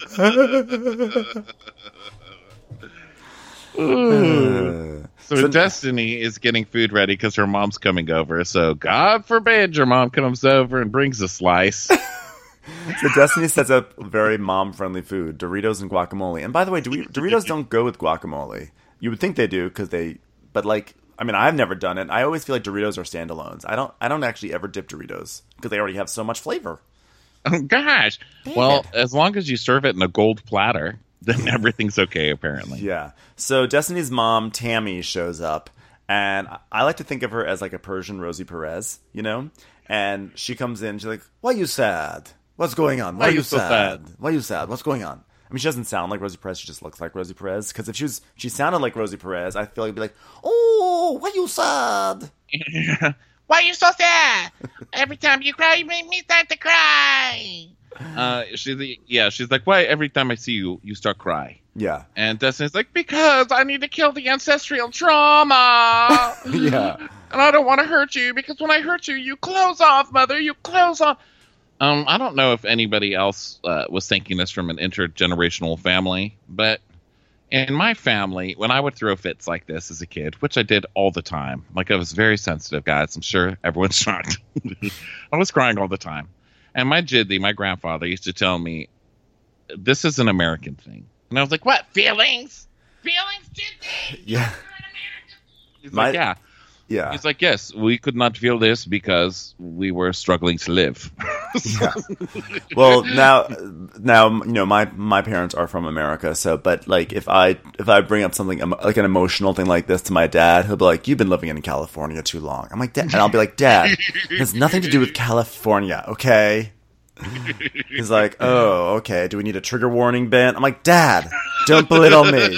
So Destiny is getting food ready because her mom's coming over. So God forbid your mom comes over and brings a slice. So Destiny sets up very mom-friendly food, Doritos and guacamole. And by the way, Doritos don't go with guacamole. You would think they do but like, I mean, I've never done it. I always feel like Doritos are standalones. I don't actually ever dip Doritos because they already have so much flavor. Oh gosh. Well, as long as you serve it in a gold platter, then everything's okay, apparently. Yeah. So Destiny's mom, Tammy, shows up, and I like to think of her as like a Persian Rosie Perez, you know? And she comes in, she's like, "Why you sad? What's going on? Why are you so sad? Why you sad? What's going on?" I mean, she doesn't sound like Rosie Perez, she just looks like Rosie Perez. Because if she sounded like Rosie Perez, I feel like it'd be like, "Oh, why you sad?" Why are you so sad? Every time you cry, you make me start to cry. She's like, why every time I see you, you start crying? Yeah. And Destiny's like, because I need to kill the ancestral trauma. Yeah. And I don't want to hurt you, because when I hurt you, you close off, mother. You close off. I don't know if anybody else was thinking this from an intergenerational family, but in my family, when I would throw fits like this as a kid, which I did all the time, like I was very sensitive, guys. I'm sure everyone's shocked. I was crying all the time. And my Jiddy, my grandfather, used to tell me, this is an American thing. And I was like, what? Feelings? Feelings, Jiddy? Yeah. He's like, yeah. Yeah. He's like, yes, we could not feel this because we were struggling to live. Yeah. Well, now, you know, my parents are from America, so, but like, if I bring up something like an emotional thing like this to my dad, he'll be like, "You've been living in California too long." I'm like, "Dad," and I'll be like, "Dad, it has nothing to do with California, okay?" He's like, "Oh, okay. Do we need a trigger warning, Ben?" I'm like, "Dad, don't belittle me."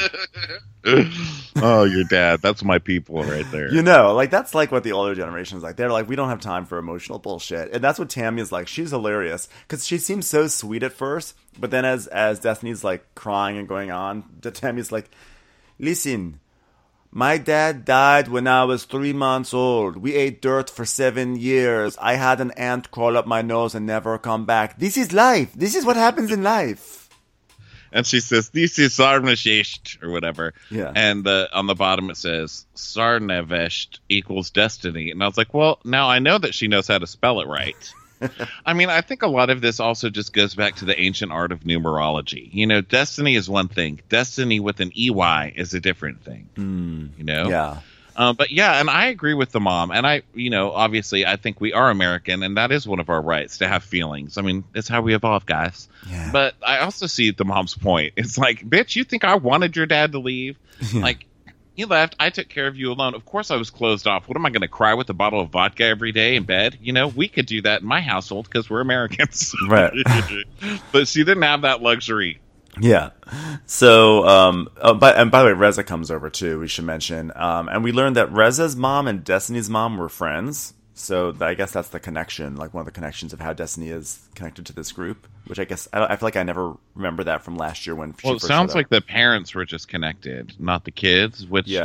Oh, your dad. That's my people right there. You know, like, that's like what the older generation is like. They're like, we don't have time for emotional bullshit. And that's what Tammy is like. She's hilarious. Because she seems so sweet at first. But then as Destiny's like crying and going on, Tammy's like, "Listen, my dad died when I was 3 months old. We ate dirt for 7 years. I had an ant crawl up my nose and never come back. This is life. This is what happens in life." And she says, "This is Sarnavesht," or whatever. Yeah. And on the bottom it says, Sarnavesht equals destiny. And I was like, well, now I know that she knows how to spell it right. I mean, I think a lot of this also just goes back to the ancient art of numerology. You know, destiny is one thing. Destiny with an EY is a different thing. You know? Yeah. But yeah, and I agree with the mom. And obviously, I think we are American, and that is one of our rights to have feelings. I mean, it's how we evolve, guys. Yeah. But I also see the mom's point. It's like, bitch, you think I wanted your dad to leave? Like, he left. I took care of you alone. Of course I was closed off. What am I going to cry with a bottle of vodka every day in bed? You know, we could do that in my household because we're Americans. Right. But she didn't have that luxury. Yeah. So, by the way, Reza comes over too, we should mention. And we learned that Reza's mom and Destiny's mom were friends. So I guess that's the connection, like one of the connections of how Destiny is connected to this group, which I guess, I feel like I never remember that from last year when she Well, it first sounds showed like up. the parents were just connected, not the kids, which, Yeah.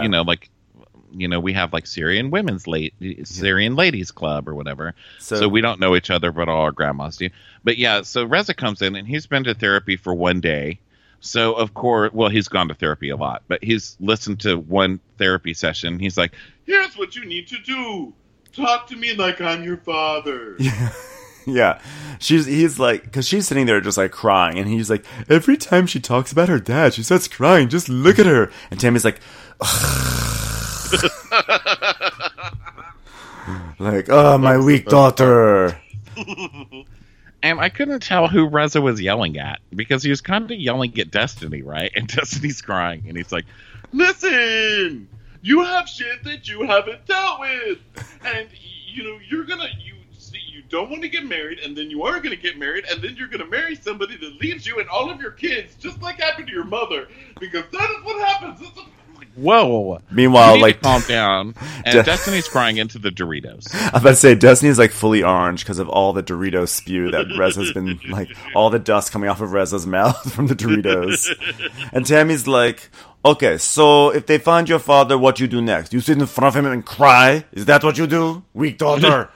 we have like Syrian Ladies Club or whatever. So we don't know each other, but all our grandmas do. But yeah, so Reza comes in and he's been to therapy for 1 day. So of course, well, he's gone to therapy a lot, but he's listened to one therapy session. He's like, "Here's what you need to do. Talk to me like I'm your father." Yeah. He's like, because she's sitting there just like crying, and he's like, every time she talks about her dad, she starts crying. Just look at her. And Tammy's like, like, oh, my weak daughter. And I couldn't tell who Reza was yelling at, because he was kind of yelling at Destiny, right? And Destiny's crying, and he's like, listen, you have shit that you haven't dealt with, and you don't want to get married, and then you are going to get married, and then you're going to marry somebody that leaves you and all of your kids, just like happened to your mother, because that is what happens. Whoa. Meanwhile, like, calm down. And Destiny's crying into the Doritos. I was about to say, Destiny's like fully orange because of all the Dorito spew that Reza's been, like, all the dust coming off of Reza's mouth from the Doritos. And Tammy's like, okay, so if they find your father, what you do next? You sit in front of him and cry? Is that what you do? Weak daughter.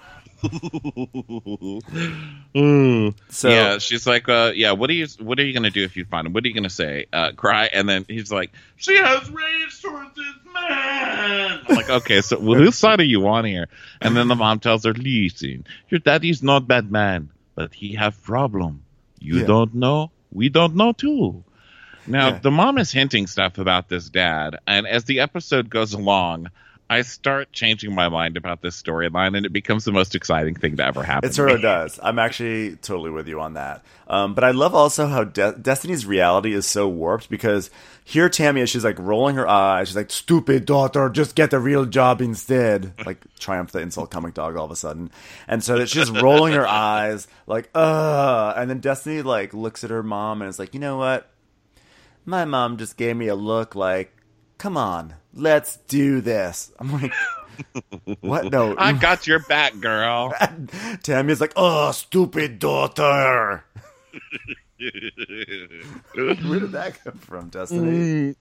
So yeah, she's like, what are you gonna do if you find him? What are you gonna say? Cry? And then he's like, she has rage towards this man. I'm like, okay, so whose side are you on here? And then the mom tells her, listen, your daddy's not bad man, but he have problem. You don't know, we don't know too. Now the mom is hinting stuff about this dad, and as the episode goes along, I start changing my mind about this storyline, and it becomes the most exciting thing to ever happen. It sort of does. I'm actually totally with you on that. But I love also how Destiny's reality is so warped, because here Tammy is, she's like rolling her eyes. She's like, stupid daughter, just get a real job instead. Like Triumph the Insult Comic Dog all of a sudden. And so she's just rolling her eyes like, and then Destiny like looks at her mom and is like, you know what? My mom just gave me a look like, come on, let's do this. I'm like, what? No. I got your back, girl. Tammy's like, oh, stupid daughter. Where did that come from, Destiny?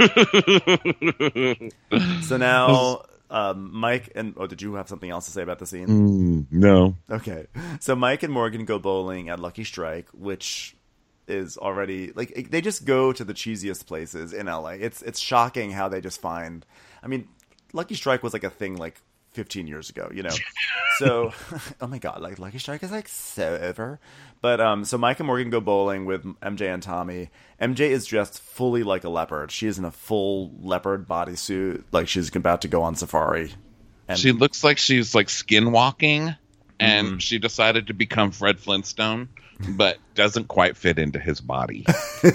So now, Mike and... Oh, did you have something else to say about the scene? No. Okay. So Mike and Morgan go bowling at Lucky Strike, which... is already like they just go to the cheesiest places in LA. It's shocking how they just find. I mean, Lucky Strike was like a thing like 15 years ago, you know. So, oh my god, like Lucky Strike is like so over. But so Mike and Morgan go bowling with MJ and Tommy. MJ is dressed fully like a leopard. She is in a full leopard bodysuit, like she's about to go on safari. And she looks like she's like skinwalking, and she decided to become Fred Flintstone, but doesn't quite fit into his body.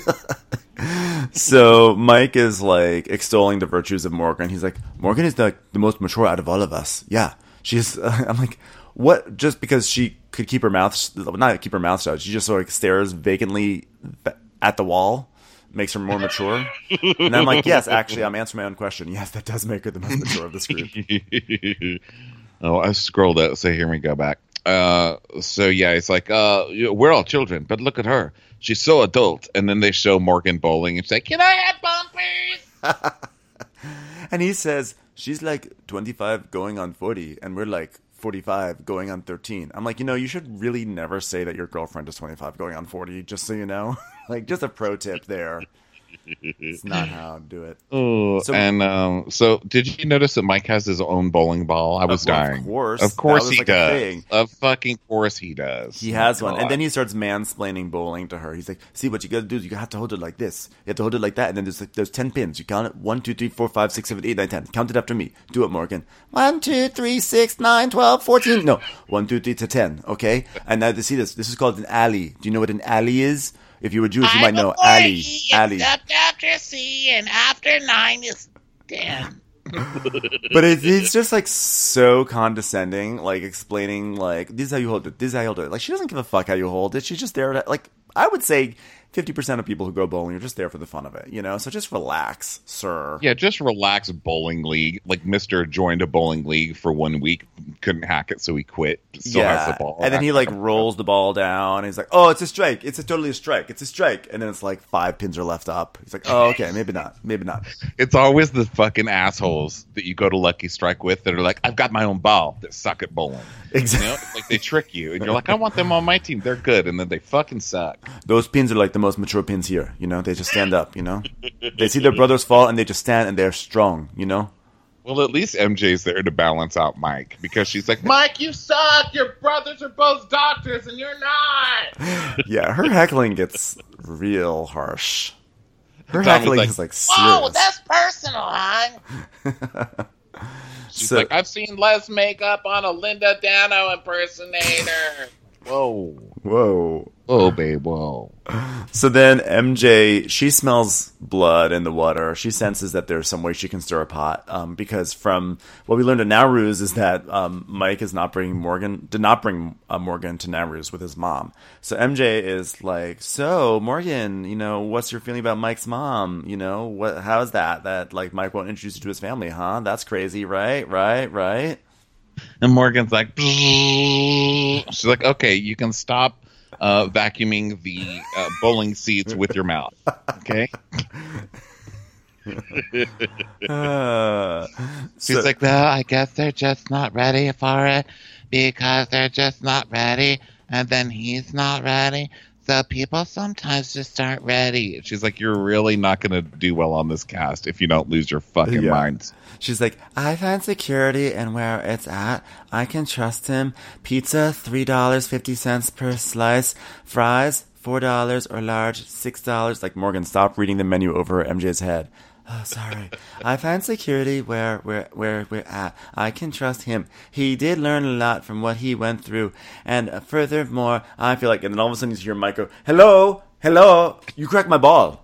So Mike is like extolling the virtues of Morgan. He's like, Morgan is the most mature out of all of us. Yeah, she's. I'm like, what? Just because she could keep her mouth, not keep her mouth shut, she just sort of stares vacantly at the wall, makes her more mature. And I'm like, yes, actually, I'm answering my own question. Yes, that does make her the most mature of this group. Oh, I scrolled out. So here we go back. So yeah, it's like, we're all children, but look at her. She's so adult. And then they show Morgan bowling and say, can I have bumpers? And he says, she's like 25 going on 40, and we're like 45 going on 13. I'm like, you should really never say that your girlfriend is 25 going on 40, just so you know. Like, just a pro tip there. It's not how to do it. Oh, so did you notice that Mike has his own bowling ball? I was dying. Of course he does. Of fucking course he does. He has one, and then he starts mansplaining bowling to her. He's like, "See, what you got to do is you have to hold it like this. You have to hold it like that, and then there's 10 pins. You count it 1, 2, 3, 4, 5, 6, 7, 8, 9, 10. Count it after me. Do it, Morgan. 1, 2, 3, 6, 9, 12, 14. No, 1, 2, 3 to 10. Okay. And now to see this. This is called an alley. Do you know what an alley is? If you were Jewish, you might know alley. Except after C and after 9 is 10. But it's just like so condescending, like explaining like, this is how you hold it, this is how you hold it. Like, she doesn't give a fuck how you hold it. She's just there to, like, I would say 50% of people who go bowling are just there for the fun of it, So just relax, sir. Yeah, just relax, bowling league. Like, Mr. joined a bowling league for 1 week, couldn't hack it, so he quit. Still has the ball. And then he like rolls the ball down. And he's like, oh, it's a strike. It's totally a strike. It's a strike. And then it's like 5 pins are left up. He's like, oh, okay, maybe not. Maybe not. It's always the fucking assholes that you go to Lucky Strike with that are like, I've got my own ball, that suck at bowling. Exactly. Like, they trick you. And you're like, I want them on my team. They're good. And then they fucking suck. Those pins are like the most mature pins here. They just stand up, They see their brothers fall and they just stand and they're strong, Well, at least MJ's there to balance out Mike because she's like, Mike, you suck. Your brothers are both doctors and you're not. Yeah, her heckling gets real harsh. Her Tommy's heckling like, is like Oh, serious. that's personal, hon. She's So- like, I've seen less makeup on a Linda Dano impersonator. Whoa. Whoa. Whoa, babe, whoa. So then MJ, she smells blood in the water. She senses that there's some way she can stir a pot. Because from what we learned at Nowruz is that Mike did not bring Morgan to Nowruz with his mom. So MJ is like, so Morgan, what's your feeling about Mike's mom? How's that? That like Mike won't introduce you to his family, huh? That's crazy, right? And Morgan's like, she's like, okay, you can stop vacuuming the bowling seats with your mouth. Okay. She's like, well, I guess they're just not ready for it because they're just not ready, and then he's not ready. So people sometimes just aren't ready. She's like, you're really not going to do well on this cast if you don't lose your fucking Yeah. minds. She's like, I find security and where it's at. I can trust him. Pizza, $3.50 per slice. Fries, $4 or large, $6. Like, Morgan, stop reading the menu over MJ's head. Oh, sorry. I find security where we're at. I can trust him. He did learn a lot from what he went through. And furthermore, I feel like, and then all of a sudden you hear Mike go, hello, you cracked my ball.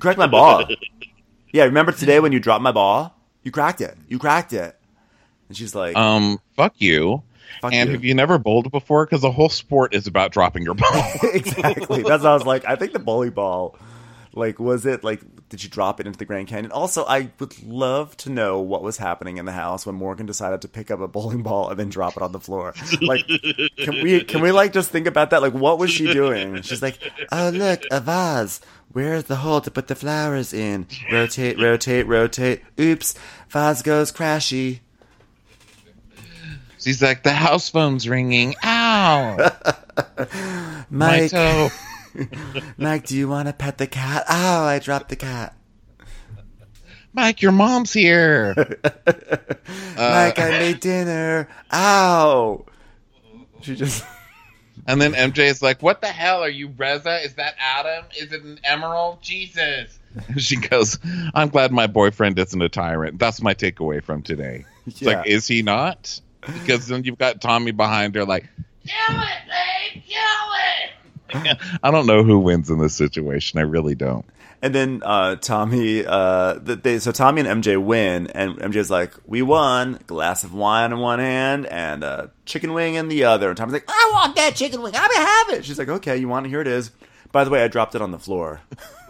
Yeah, remember today when you dropped my ball? You cracked it. And she's like, Fuck you. Fuck And you. have you never bowled before? Because the whole sport is about dropping your ball. Exactly. That's what I was like. I think the bowling ball, like, was it like, did you drop it into the Grand Canyon? Also, I would love to know what was happening in the house when Morgan decided to pick up a bowling ball and then drop it on the floor. Like, can we like just think about that? Like, what was she doing? She's like, oh look, a vase. Where's the hole to put the flowers in? Rotate. Oops, vase goes crashy. She's like, the house phone's ringing. Ow! My Mike, toe. Mike, do you want to pet the cat? Oh, I dropped the cat. Mike, your mom's here. Mike, I made dinner. Ow! She just... And then MJ is like, what the hell? Are you Reza? Is that Adam? Is it an emerald? Jesus. She goes, I'm glad my boyfriend isn't a tyrant. That's my takeaway from today. It's Yeah. like, is he not? Because then you've got Tommy behind her like, Kill it, babe, kill it. I don't know who wins in this situation. I really don't. And then Tommy, so Tommy and MJ win, and MJ's like, "We won." Glass of wine in one hand and a chicken wing in the other. And Tommy's like, "I want that chicken wing. I'm gonna have it." She's like, "Okay, you want it? Here it is." By the way, I dropped it on the floor.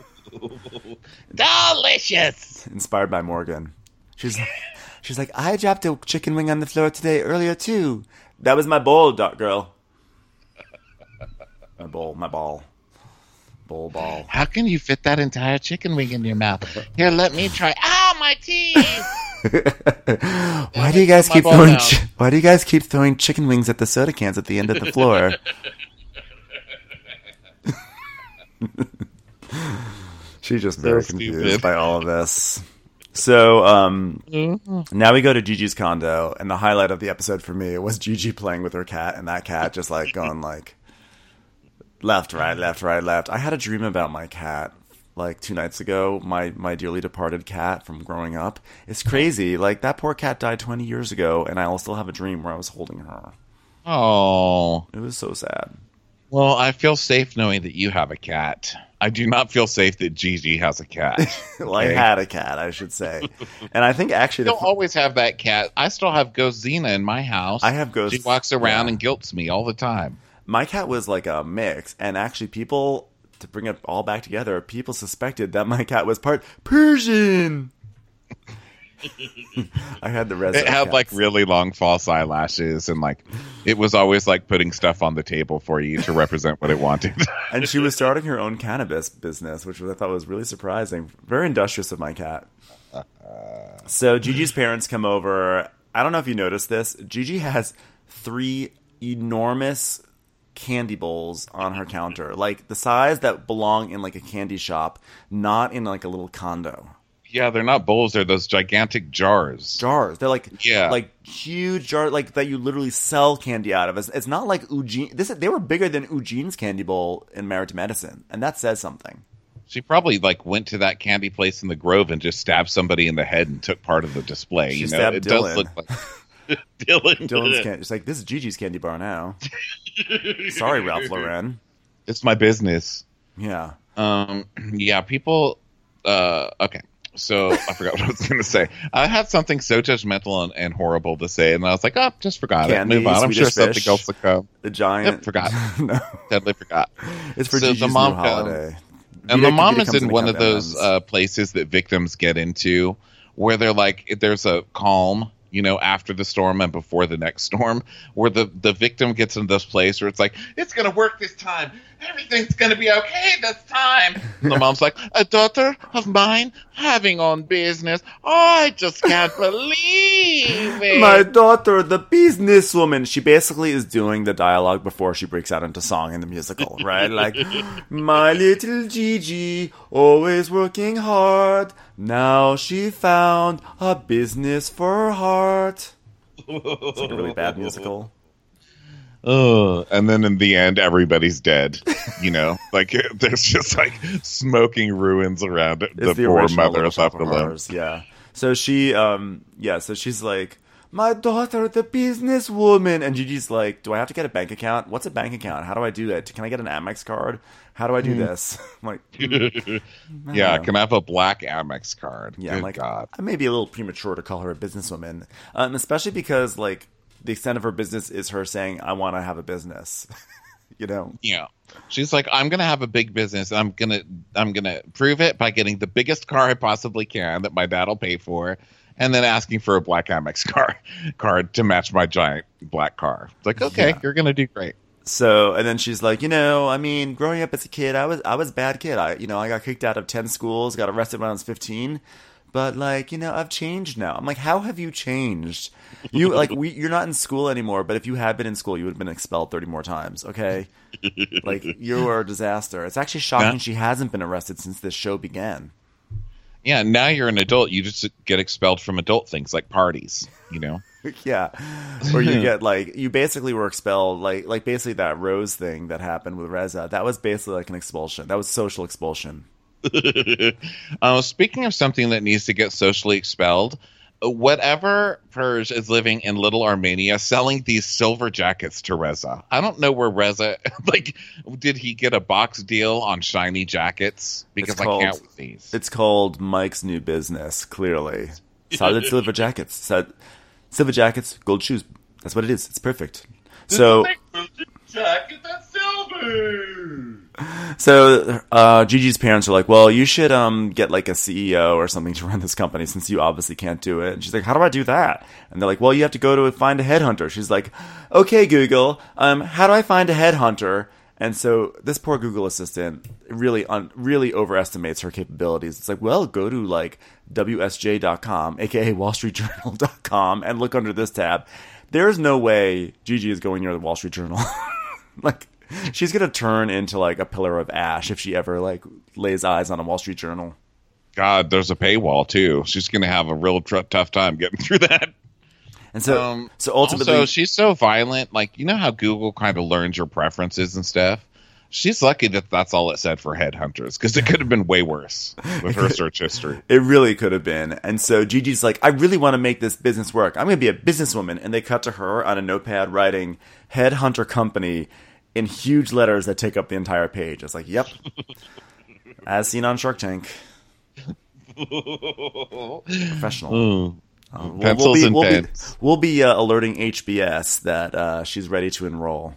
Delicious. Inspired by Morgan. She's like, "I dropped a chicken wing on the floor today earlier too. That was my bowl, girl. My ball." Bowl ball. How can you fit that entire chicken wing in your mouth? Here, let me try. Ow, my teeth! Why do you guys my keep ball throwing? down. Why do you guys keep throwing chicken wings at the soda cans at the end of the floor? She's just very So confused stupid. by all of this. So now we go to Gigi's condo, and the highlight of the episode for me was Gigi playing with her cat, and that cat just like going like left, right, left, right, left. I had a dream about my cat like 2 nights ago, my dearly departed cat from growing up. It's crazy. Like, that poor cat died 20 years ago, and I still have a dream where I was holding her. Oh. It was so sad. Well, I feel safe knowing that you have a cat. I do not feel safe that Gigi has a cat. Well, I Okay. had a cat, I should say. And I think actually You'll always have that cat. I still have Ghost Xena in my house. I have Ghost- She walks around yeah. and guilts me all the time. my cat was like a mix, and actually people, to bring it all back together, people suspected that my cat was part Persian. I had the rest. It had like really long false eyelashes, and like it was always like putting stuff on the table for you to represent what it wanted. And she was starting her own cannabis business, which I thought was really surprising. Very industrious of my cat. So Gigi's parents come over. I don't know if you noticed this. Gigi has 3 enormous candy bowls on her counter, like the size that belong in like a candy shop, not in like a little condo. Yeah, they're not bowls. They're those gigantic jars. Jars. They're like Yeah. like huge jars, like that you literally sell candy out of. It's not like Eugene. They were bigger than Eugene's candy bowl in Married to Medicine, and that says something. She probably like went to that candy place in the Grove and just stabbed somebody in the head and took part of the display. She You know, stabbed it Dylan. does look like Dylan. Dylan's candy. It's like, this is Gigi's candy bar now. Sorry, Ralph Lauren. It's my business. Yeah. Yeah, people. Okay, so I forgot what I was going to say. I had something so judgmental and horrible to say, and I was like, oh, just forgot Candy, it. Move on. I'm sure Swedish something fish. else will come. The giant. Yep, forgot. No. Totally forgot. It's for So the Gigi's mom new comes- holiday. And Vita- the mom Vita is comes in a one cup of those M&Ms. places that victims get into where they're like, there's a calm, you know, after the storm and before the next storm, where the victim gets into this place where it's like, it's going to work this time. Everything's going to be okay this time. And the mom's like, a daughter of mine having on business. I just can't believe it. My daughter, the businesswoman. She basically is doing the dialogue before she breaks out into song in the musical, right? Like, my little Gigi, always working hard. Now she found a business for her heart. It's like a really bad musical. And then in the end, everybody's dead. You know, like there's just like smoking ruins around it. It's The poor original mother Little is Shop left of alone. Horrors, yeah. So she, so she's like, my daughter, the businesswoman. And Gigi's like, do I have to get a bank account? What's a bank account? How do I do it? Can I get an Amex card? How do I do this? I'm like, Yeah, know. can I have a black Amex card? yeah, Good I'm like, God. I may be a little premature to call her a businesswoman, especially because like the extent of her business is her saying, I want to have a business, you know? Yeah. She's like, I'm gonna have a big business. I'm gonna prove it by getting the biggest car I possibly can that my dad'll pay for, and then asking for a black Amex card to match my giant black car. It's like, okay, Yeah. you're gonna do great. So, and then she's like, I mean, growing up as a kid, I was a bad kid. I got kicked out of 10 schools, got arrested when I was 15. But like, I've changed now. I'm like, how have you changed? You like, you're not in school anymore. But if you had been in school, you would have been expelled 30 more times. Okay, like you are a disaster. It's actually shocking Yeah. she hasn't been arrested since this show began. Yeah, now you're an adult. You just get expelled from adult things like parties. You know. Yeah, or you get like you basically were expelled. Like basically that Rose thing that happened with Reza. That was basically like an expulsion. That was social expulsion. Speaking of something that needs to get socially expelled, whatever Purge is living in Little Armenia selling these silver jackets to Reza. I don't know where Reza, like, did he get a box deal on shiny jackets? Because It's I called- can't with these. It's called Mike's New Business, clearly. Solid silver jackets. Silver jackets, gold shoes. That's what it is. It's perfect. So, jacket that's silver. Gigi's parents are like, well, you should get like a CEO or something to run this company since you obviously can't do it. And she's like, how do I do that? And they're like, well, you have to go to find a headhunter. She's like, okay, Google, how do I find a headhunter? And so this poor Google assistant really overestimates her capabilities. It's like, well, go to like WSJ.com, aka WallStreetJournal.com, and look under this tab. There's no way Gigi is going near the Wall Street Journal. Like, she's gonna turn into like a pillar of ash if she ever like lays eyes on a Wall Street Journal. God, there's a paywall too. She's going to have a real tough time getting through that. And so, ultimately, also, she's so violent. Like, you know how Google kind of learns your preferences and stuff? She's lucky that that's all it said for headhunters, because it could have been way worse with her search history. it really could have been. And so Gigi's like, I really want to make this business work. I'm going to be a businesswoman. And they cut to her on a notepad writing Headhunter Company in huge letters that take up the entire page. It's like, yep. As seen on Shark Tank. Professional. Pencils and pens. We'll be alerting HBS that she's ready to enroll.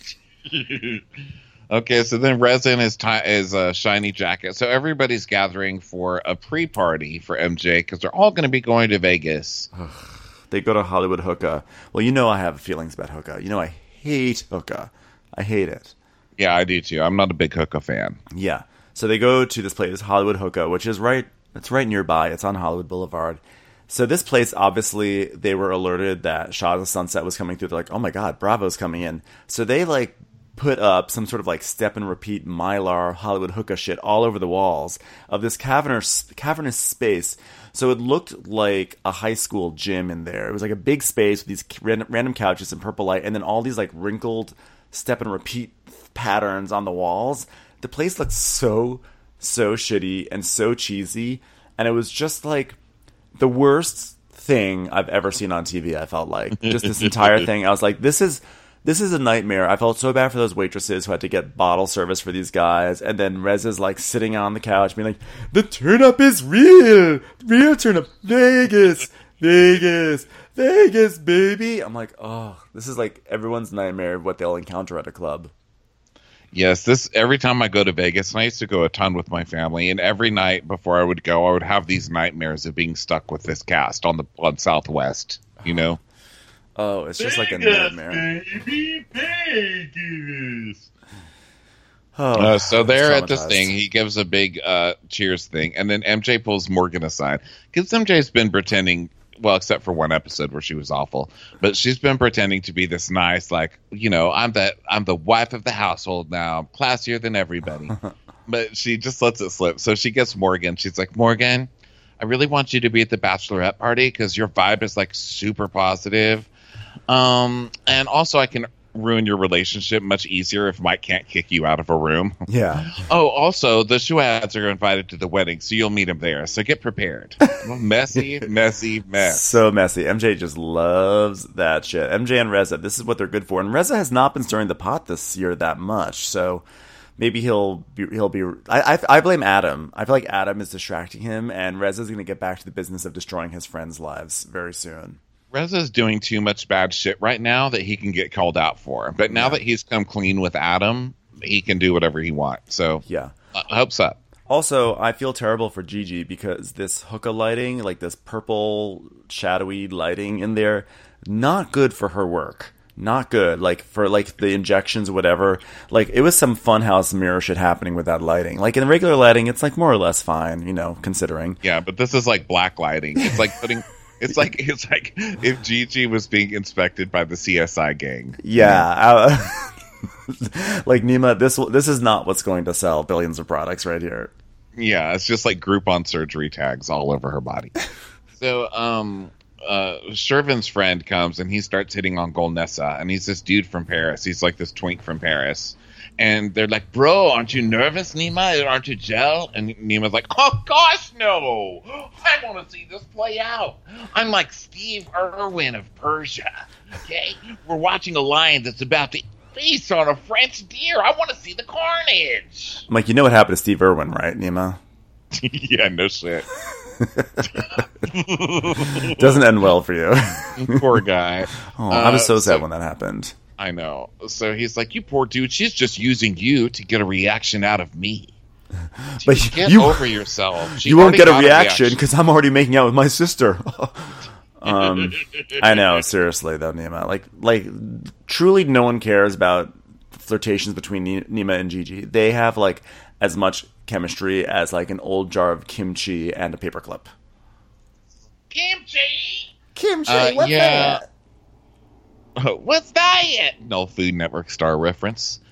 Okay, so then Reza in his shiny jacket. So everybody's gathering for a pre-party for MJ because they're all going to be going to Vegas. They go to Hollywood Hookah. Well, I have feelings about Hookah. I hate Hookah. I hate it. Yeah, I do too. I'm not a big Hookah fan. Yeah. So they go to this place, Hollywood Hookah, which is it's right nearby. It's on Hollywood Boulevard. So this place, obviously, they were alerted that Shah of Sunset was coming through. They're like, oh my God, Bravo's coming in. So they like put up some sort of like step and repeat Mylar Hollywood hookah shit all over the walls of this cavernous space. So it looked like a high school gym in there. It was like a big space with these random couches and purple light, and then all these like wrinkled step and repeat patterns on the walls. The place looked so shitty and so cheesy, and it was just like the worst thing I've ever seen on TV. I felt like just this entire thing. I was like, this is a nightmare. I felt so bad for those waitresses who had to get bottle service for these guys, and then Reza's like sitting on the couch being like, the turn up is real turn up, Vegas, baby. I'm like, oh, this is like everyone's nightmare of what they'll encounter at a club. Yes, every time I go to Vegas, and I used to go a ton with my family, and every night before I would go, I would have these nightmares of being stuck with this cast on Southwest, you know? Oh, it's just like a nightmare. Baby, Vegas. Oh, so there at this traumatized. thing, he gives a big cheers thing, and then MJ pulls Morgan aside, because MJ's been pretending, well, except for one episode where she was awful, but she's been pretending to be this nice, like, you know, I'm the wife of the household now, I'm classier than everybody. But she just lets it slip. So she gets Morgan. She's like, Morgan, I really want you to be at the bachelorette party because your vibe is like super positive. And also I can ruin your relationship much easier if Mike can't kick you out of a room. Yeah. Oh, also, the Shuads are invited to the wedding, so you'll meet them there. So get prepared. Messy mess. So messy. MJ just loves that shit. MJ and Reza, this is what they're good for. And Reza has not been stirring the pot this year that much, so maybe he'll be. I blame Adam. I feel like Adam is distracting him, and Reza's going to get back to the business of destroying his friends' lives very soon. Reza's doing too much bad shit right now that he can get called out for. But now that he's come clean with Adam, he can do whatever he wants. So yeah, hopes up. Also, I feel terrible for Gigi because this hookah lighting, like this purple shadowy lighting in there, not good for her work. Not good. Like for like the injections or whatever. Like it was some funhouse mirror shit happening with that lighting. Like in regular lighting, it's like more or less fine, you know, considering. Yeah, but this is like black lighting. It's like putting. It's like if Gigi was being inspected by the CSI gang. Yeah, like Nima, this is not what's going to sell billions of products right here. Yeah, it's just like Groupon surgery tags all over her body. So, Shervin's friend comes and he starts hitting on Golnessa, and he's this dude from Paris. He's like this twink from Paris. And they're like, bro, aren't you nervous, Nima? Aren't you gel? And Nima's like, oh, gosh, no. I want to see this play out. I'm like Steve Irwin of Persia, okay? We're watching a lion that's about to feast on a French deer. I want to see the carnage. I'm like, you know what happened to Steve Irwin, right, Nima? Yeah, no shit. Doesn't end well for you. Poor guy. Oh, I was so sad when that happened. I know. So he's like, you poor dude, she's just using you to get a reaction out of me. But Get you over yourself. You won't get a reaction because I'm already making out with my sister. I know, seriously though, Nima. Like truly no one cares about flirtations between Nima and Gigi. They have like as much chemistry as like an old jar of kimchi and a paperclip. Kimchi? What's that? What's that? No Food Network star reference.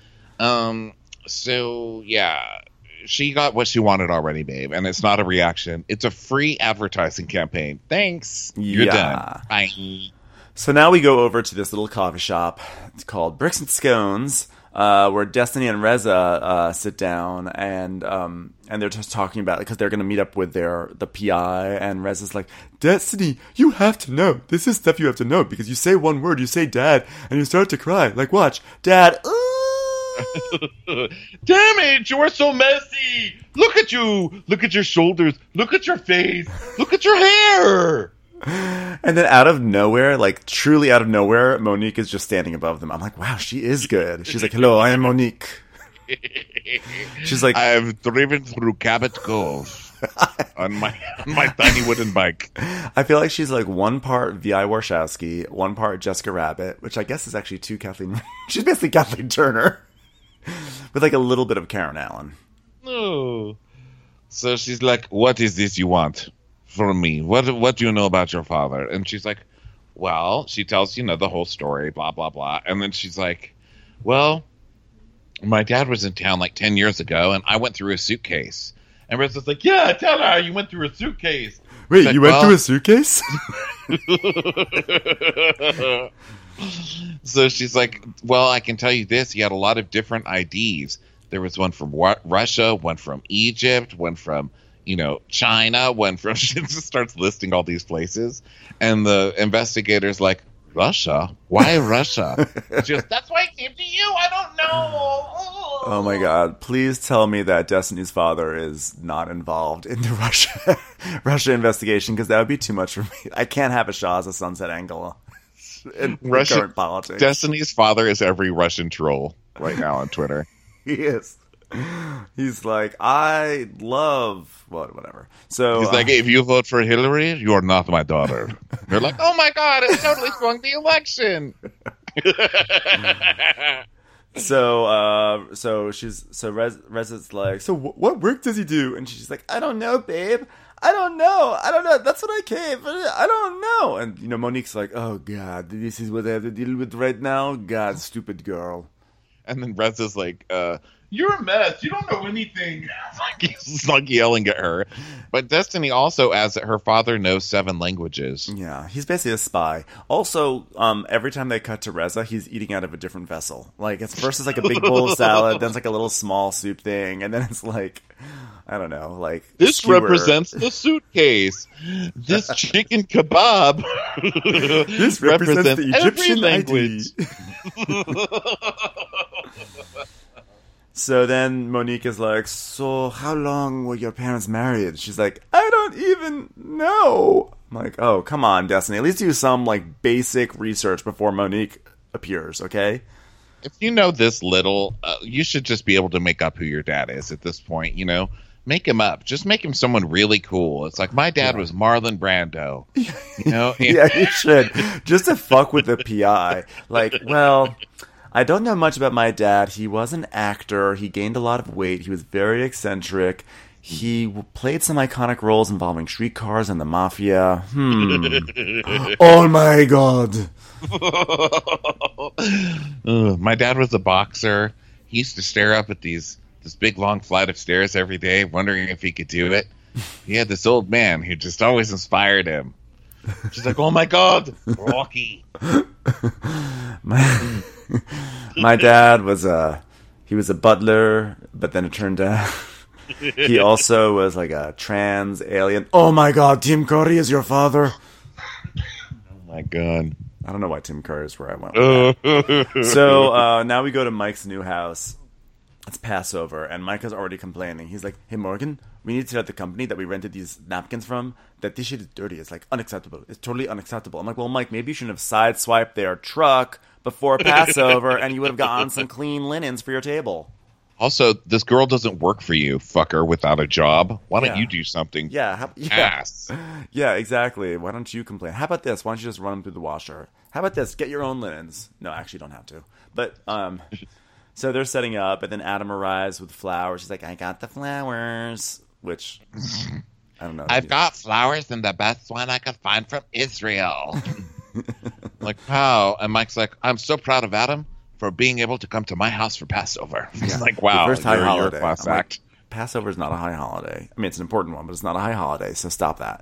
So yeah, she got what she wanted already, babe, and it's not a reaction. It's a free advertising campaign. Thanks. You're done. Bye. So now we go over to this little coffee shop. It's called Bricks and Scones, where Destiny and Reza sit down, and they're just talking about it because they're going to meet up with the PI, and Reza's like, Destiny, you have to know. This is stuff you have to know because you say one word, you say dad, and you start to cry. Like, watch, dad. Damn it, you're so messy. Look at you. Look at your shoulders. Look at your face. Look at your hair. And then out of nowhere, like truly out of nowhere, Monique is just standing above them. I'm like, wow, she is good. She's like, hello, I am Monique. She's like, I've driven through Cabot Cove on my tiny wooden bike. I feel like she's like one part Vi Warshawski, one part Jessica Rabbit, which I guess is actually two Kathleen. She's basically Kathleen Turner with like a little bit of Karen Allen. No. So she's like, what is this you want from me? What do you know about your father? And she's like, well, she tells, the whole story, blah, blah, blah. And then she's like, well, My dad was in town like 10 years ago, and I went through a suitcase. And Reza's like, yeah, tell her you went through a suitcase. Wait, Like, you went well- through a suitcase? So she's like, well, I can tell you this. He had a lot of different IDs. There was one from Russia, one from Egypt, one from, China, one from... She just starts listing all these places. And the investigator's like, Russia? Why Russia? She goes, that's why I came to you. I don't know. Oh my god, please tell me that Destiny's father is not involved in the Russia investigation, because that would be too much for me. I can't have a Shah as a sunset angle in current politics. Destiny's father is every Russian troll right now on Twitter. He is. He's like, I love... whatever. So He's like, if you vote for Hillary, you are not my daughter. They're like, oh my god, it's totally swung the election. Reza's like, so what work does he do? And she's like, I don't know, babe. I don't know. That's what I came. I don't know. And Monique's like, oh god, this is what I have to deal with right now. God, stupid girl. And then Reza's like, you're a mess. You don't know anything. He's like yelling at her. But Destiny also adds that her father knows 7 languages. Yeah, he's basically a spy. Also, every time they cut to Reza, he's eating out of a different vessel. Like, first it's like a big bowl of salad, then it's like a little small soup thing, and then it's like, I don't know, like... This skewer. represents the suitcase. This chicken kebab. This represents the Egyptian every language. ID. So then Monique is like, so how long were your parents married? She's like, I don't even know. I'm like, oh, come on, Destiny. At least do some like basic research before Monique appears, okay? If you know this little, you should just be able to make up who your dad is at this point, Make him up. Just make him someone really cool. It's like, my dad was Marlon Brando. Yeah, you should. Just to fuck with the PI. Like, well... I don't know much about my dad. He was an actor. He gained a lot of weight. He was very eccentric. He played some iconic roles involving streetcars and the mafia. Oh my god. My dad was a boxer. He used to stare up at this big long flight of stairs every day, wondering if he could do it. He had this old man who just always inspired him. She's like, oh my god, Rocky. My dad was he was a butler, but then it turned out he also was like a trans alien. Oh my god, Tim Curry is your father. Oh my god. I don't know why Tim Curry is where I went with that. So now we go to Mike's new house. It's Passover, and Mike is already complaining. He's like, hey, Morgan, we need to tell the company that we rented these napkins from that this shit is dirty. It's like unacceptable. It's totally unacceptable. I'm like, well, Mike, maybe you shouldn't have sideswiped their truck before Passover, and you would have gotten some clean linens for your table. Also, this girl doesn't work for you, fucker, without a job. Why don't Yeah. you do something? Yeah. Ass. Yeah, exactly. Why don't you complain? How about this? Why don't you just run them through the washer? How about this? Get your own linens. No, actually, you don't have to. But, so they're setting up, and then Adam arrives with flowers. She's like, I got the flowers, which, I don't know. I've got flowers and the best one I could find from Israel. Like, wow. And Mike's like, I'm so proud of Adam for being able to come to my house for Passover. He's like, wow, The first high you're holiday. a class I'm like, act. Passover is not a high holiday. I mean, it's an important one, but it's not a high holiday, so stop that.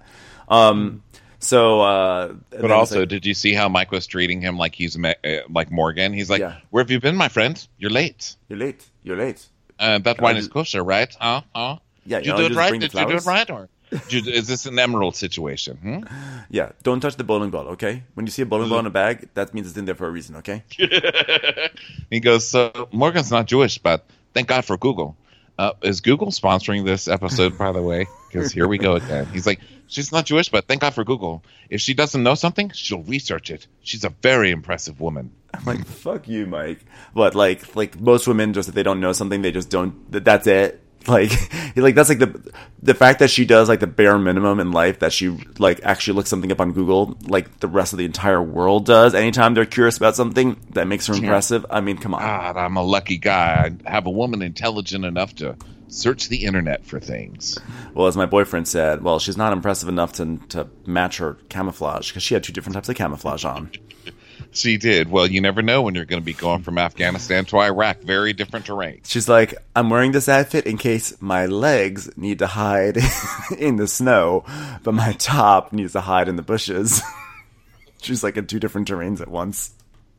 But also, did you see how Mike was treating him like he's like Morgan? He's like, Yeah. where have you been, my friend? You're late. You're late. That wine is kosher, right? Yeah, Did you you know, do it just right? bring the Did you do it flowers. right? Or is this an emerald situation? Yeah, don't touch the bowling ball, okay? When you see a bowling ball in a bag, that means it's in there for a reason, okay? He goes, so Morgan's not Jewish, but thank God for Google. Is Google sponsoring this episode, by the way? Because here we go again. He's like, she's not Jewish, but thank God for Google. If she doesn't know something, she'll research it. She's a very impressive woman. I'm like, fuck you, Mike. What, like most women, just if they don't know something, they just don't, that's it. Like that's like the fact that she does like the bare minimum in life, that she like actually looks something up on Google, like the rest of the entire world does. Anytime they're curious about something, that makes her impressive. I mean, come on. God, I'm a lucky guy. I have a woman intelligent enough to search the internet for things. Well, as my boyfriend said, well, she's not impressive enough to match her camouflage, because she had 2 different types of camouflage on. She did. Well, you never know when you're going to be going from Afghanistan to Iraq. Very different terrain. She's like, I'm wearing this outfit in case my legs need to hide in the snow, but my top needs to hide in the bushes. She's like in two different terrains at once.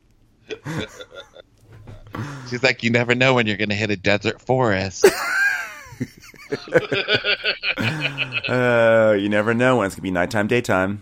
She's like, you never know when you're going to hit a desert forest. You never know when it's going to be nighttime, daytime.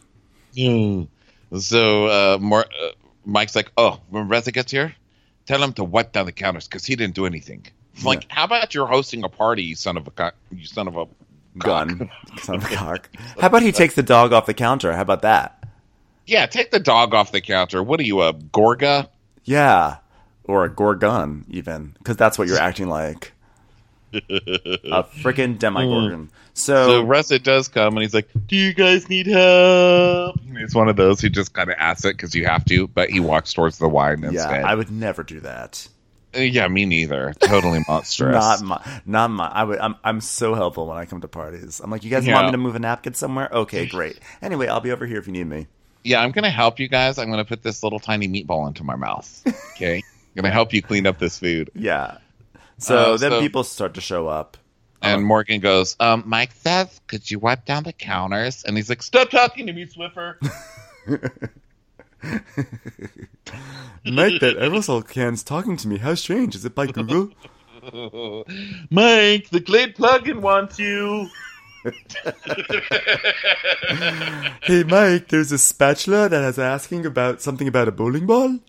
So Mike's like, oh, when Reza gets here, tell him to wipe down the counters because he didn't do anything. Like, how about you're hosting a party, you son of a gun. Son of a cock. How about he takes the dog off the counter? How about that? Yeah, take the dog off the counter. What are you, a Gorga? Yeah. Or a Gorgon, even. Because that's what you're acting like. A freaking Demogorgon. So Reza does come, and he's like, do you guys need help? And it's one of those who just kind of asks it because you have to, but he walks towards the wine instead. Yeah, I would never do that. Yeah, me neither. Totally monstrous. Not my. I'm so helpful when I come to parties. I'm like, you guys want me to move a napkin somewhere? Okay, great. Anyway, I'll be over here if you need me. Yeah, I'm going to help you guys. I'm going to put this little tiny meatball into my mouth. Okay? I'm going to help you clean up this food. Yeah. So then people start to show up. And Morgan goes, Mike says, could you wipe down the counters? And he's like, stop talking to me, Swiffer. Mike, that aerosol can's talking to me. How strange. Is it by Google? Mike, the Glade plugin wants you. Hey, Mike, there's a spatula that is asking about something about a bowling ball.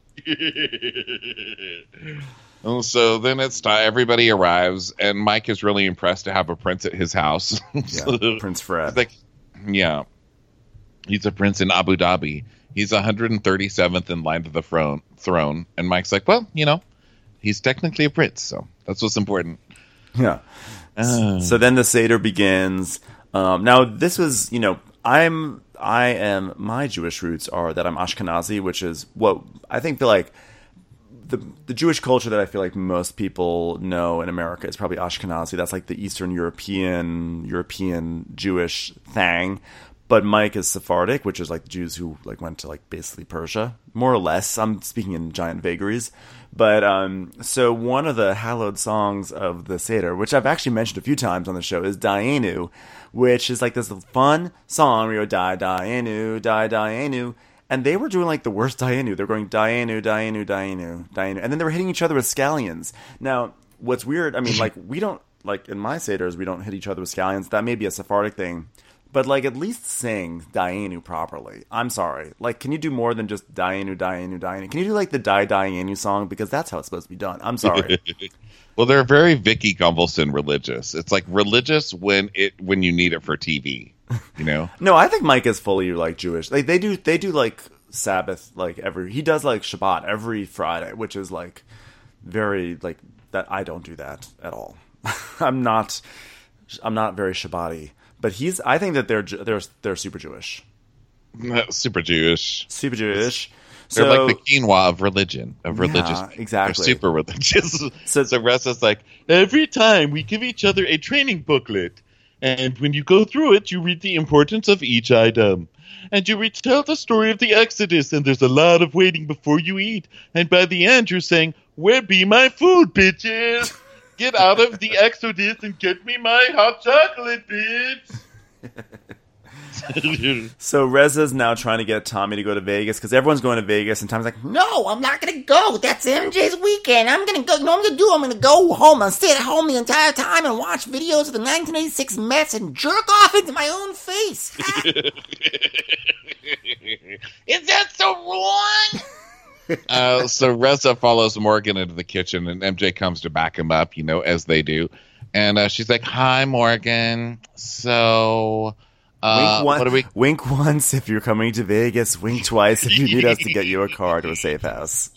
And so then it's time. Everybody arrives, and Mike is really impressed to have a prince at his house. Prince Fred. He's like, yeah, he's a prince in Abu Dhabi. He's 137th in line to the throne. And Mike's like, well, he's technically a prince, so that's what's important. Yeah. So then the Seder begins. Now this was, my Jewish roots are that I'm Ashkenazi, which is what I think the Jewish culture that I feel like most people know in America is probably Ashkenazi. That's like the Eastern European Jewish thing. But Mike is Sephardic, which is like the Jews who like went to like basically Persia, more or less. I'm speaking in giant vagaries. But so one of the hallowed songs of the Seder, which I've actually mentioned a few times on the show, is Dayenu, which is like this fun song where you go, Dayenu, Dayenu. And they were doing like the worst Dayenu. They were going Dayenu, Dayenu, Dayenu, Dayenu. And then they were hitting each other with scallions. Now, what's weird, I mean, like we don't, like in my Seders, we don't hit each other with scallions. That may be a Sephardic thing. But, like, at least sing Dayenu properly. I'm sorry. Like, can you do more than just Dayenu, Dayenu, Dayenu? Can you do, like, the Dayenu song? Because that's how it's supposed to be done. I'm sorry. Well, they're very Vicky Gunvalson religious. It's, like, religious when you need it for TV, No, I think Mike is fully, like, Jewish. Like, they do like, Sabbath, like, he does, like, Shabbat every Friday, which is, like, very, like, that I don't do that at all. I'm not very Shabbat-y. But I think that they're super Jewish. Super Jewish. Super Jewish. They're like the quinoa of religion, religious. Exactly. They're super religious. So Reza's like, every time we give each other a training booklet, and when you go through it, you read the importance of each item. And you retell the story of the Exodus, and there's a lot of waiting before you eat. And by the end, you're saying, where be my food, bitches? Get out of the Exodus and get me my hot chocolate, bitch. So Reza's now trying to get Tommy to go to Vegas because everyone's going to Vegas, and Tommy's like, "No, I'm not going to go. That's MJ's weekend. I'm going to go. You know what I'm going to do? I'm going to go home and stay at home the entire time and watch videos of the 1986 Mets and jerk off into my own face." Is that so wrong? So Reza follows Morgan into the kitchen, and MJ comes to back him up, as they do. And she's like, "Hi, Morgan. So, wink once if you're coming to Vegas. Wink twice if you need us to get you a car to a safe house.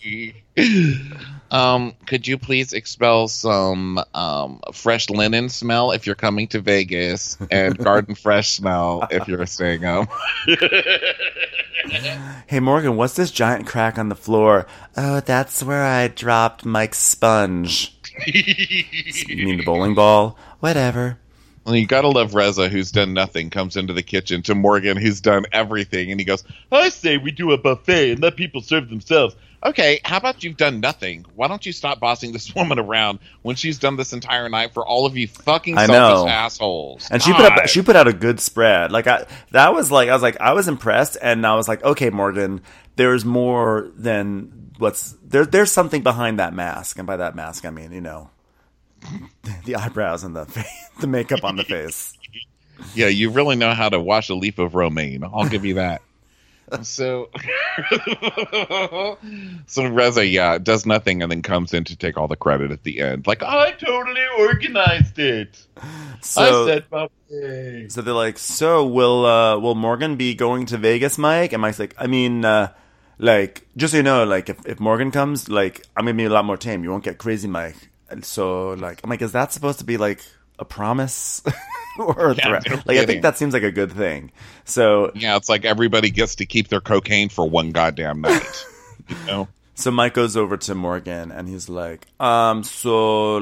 Could you please expel some fresh linen smell if you're coming to Vegas, and garden fresh smell if you're staying home?" Hey, Morgan, what's this giant crack on the floor? Oh, that's where I dropped Mike's sponge. You mean the bowling ball? Whatever. Well, you gotta love Reza, who's done nothing, comes into the kitchen to Morgan, who's done everything, and he goes, I say we do a buffet and let people serve themselves. Okay, how about you've done nothing? Why don't you stop bossing this woman around when she's done this entire night for all of you fucking selfish assholes? And she put out a good spread. Like I was impressed, and I was like, okay, Morgan, there's more than there's something behind that mask, and by that mask I mean, you know, the eyebrows and the makeup on the face. Yeah, you really know how to wash a leaf of romaine. I'll give you that. So Reza, does nothing and then comes in to take all the credit at the end. Like, I totally organized it. I said buffet. So they're like, so will Morgan be going to Vegas, Mike? And Mike's like, I mean, like, just so you know, like, if Morgan comes, like, I'm gonna be a lot more tame. You won't get crazy, Mike. And so, like, I'm like, is that supposed to be like a promise? Or a threat? No like, kidding. I think that seems like a good thing. So yeah, it's like everybody gets to keep their cocaine for one goddamn night. You know? So Mike goes over to Morgan and he's like, so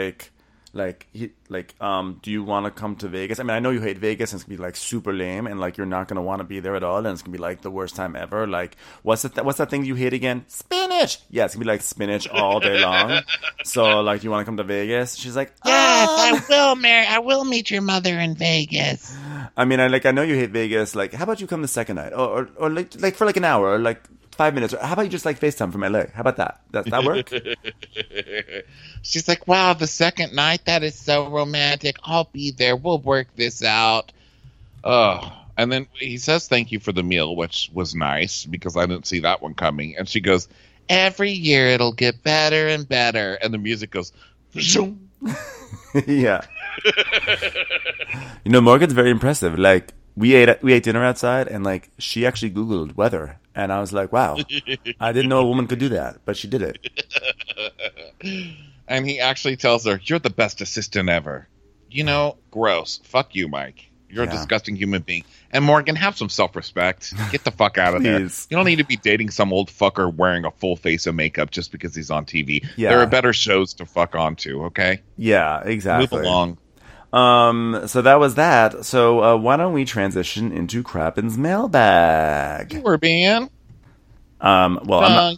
do you want to come to Vegas? I mean, I know you hate Vegas and it's gonna be like super lame and like you're not gonna want to be there at all and it's gonna be like the worst time ever. Like, what's that thing you hate again? Spinach. Yeah, it's gonna be like spinach all day long. So like, do you want to come to Vegas? She's like, Yes, I will, Mary. I will meet your mother in Vegas. I mean, I know you hate Vegas. Like, how about you come the second night, or like for like an hour, or like 5 minutes? Or how about you just like FaceTime from LA? How about that? Does that work? She's like, wow, the second night? That is so romantic. I'll be there. We'll work this out. Oh, and then he says thank you for the meal, which was nice because I didn't see that one coming. And she goes, Every year it'll get better and better. and the music goes, zoom. Yeah. You know, Morgan's very impressive. Like, we ate dinner outside, and like she actually Googled weather, and I was like, wow, I didn't know a woman could do that, but she did it. And he actually tells her, you're the best assistant ever. You know, gross. Fuck you, Mike. You're a disgusting human being. And Morgan, have some self-respect. Get the fuck out of there. Please. You don't need to be dating some old fucker wearing a full face of makeup just because he's on TV. Yeah. There are better shows to fuck onto, okay? Yeah, exactly. Move along. So that was that. So why don't we transition into Krappin's mailbag? We're being... Well, I'm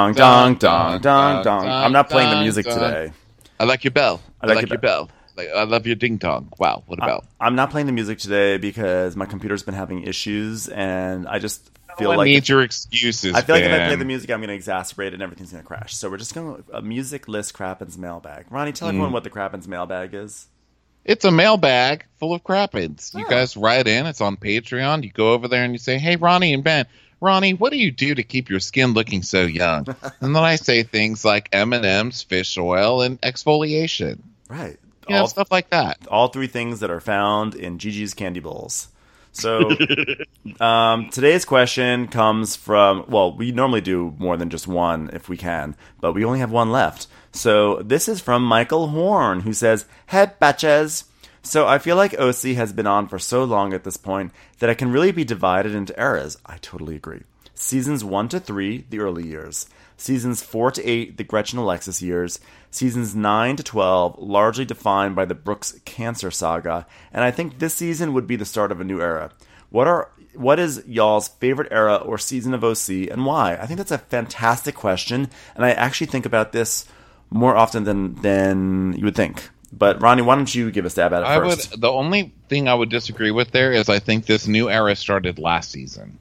not playing the music today. I like your bell. I like your your bell. I love your ding dong. Wow, what a bell. I'm not playing the music today because my computer's been having issues, and I just feel I like need your excuses. I feel like if I Ben. play the music, I'm going to exacerbate it and everything's going to crash. So we're just going to a music list Krappin's mailbag. Ronnie, tell everyone what the Krappin's mailbag is. It's a mailbag full of crappins. You Oh. guys write in. It's on Patreon. You go over there and you say, hey, Ronnie and Ben, Ronnie, what do you do to keep your skin looking so young? And then I say things like M&M's, fish oil, and exfoliation. Right. You know, stuff like that. All three things that are found in Gigi's candy bowls. So today's question comes from, well, we normally do more than just one if we can, but we only have one left. So this is from Michael Horn, who says, hey, batches. So I feel like OC has been on for so long at this point that it can really be divided into eras. I totally agree. Seasons 1 to 3, the early years. Seasons 4 to 8, the Gretchen Alexis years. Seasons 9 to 12, largely defined by the Brooks cancer saga. And I think this season would be the start of a new era. What is y'all's favorite era or season of OC, and why? I think that's a fantastic question, and I actually think about this more often than you would think. But Ronnie, why don't you give a stab at it first? The only thing I would disagree with there is I think this new era started last season.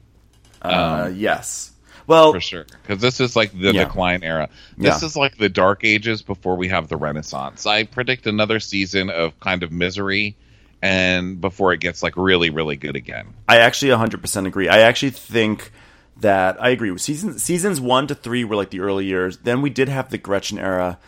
Yes. Well, For sure. Because this is like the decline era. This is like the dark ages before we have the Renaissance. I predict another season of kind of misery and before it gets like really, really good again. I actually 100% agree. I actually think that I agree. Seasons 1 to 3 were like the early years. Then we did have the Gretchen era.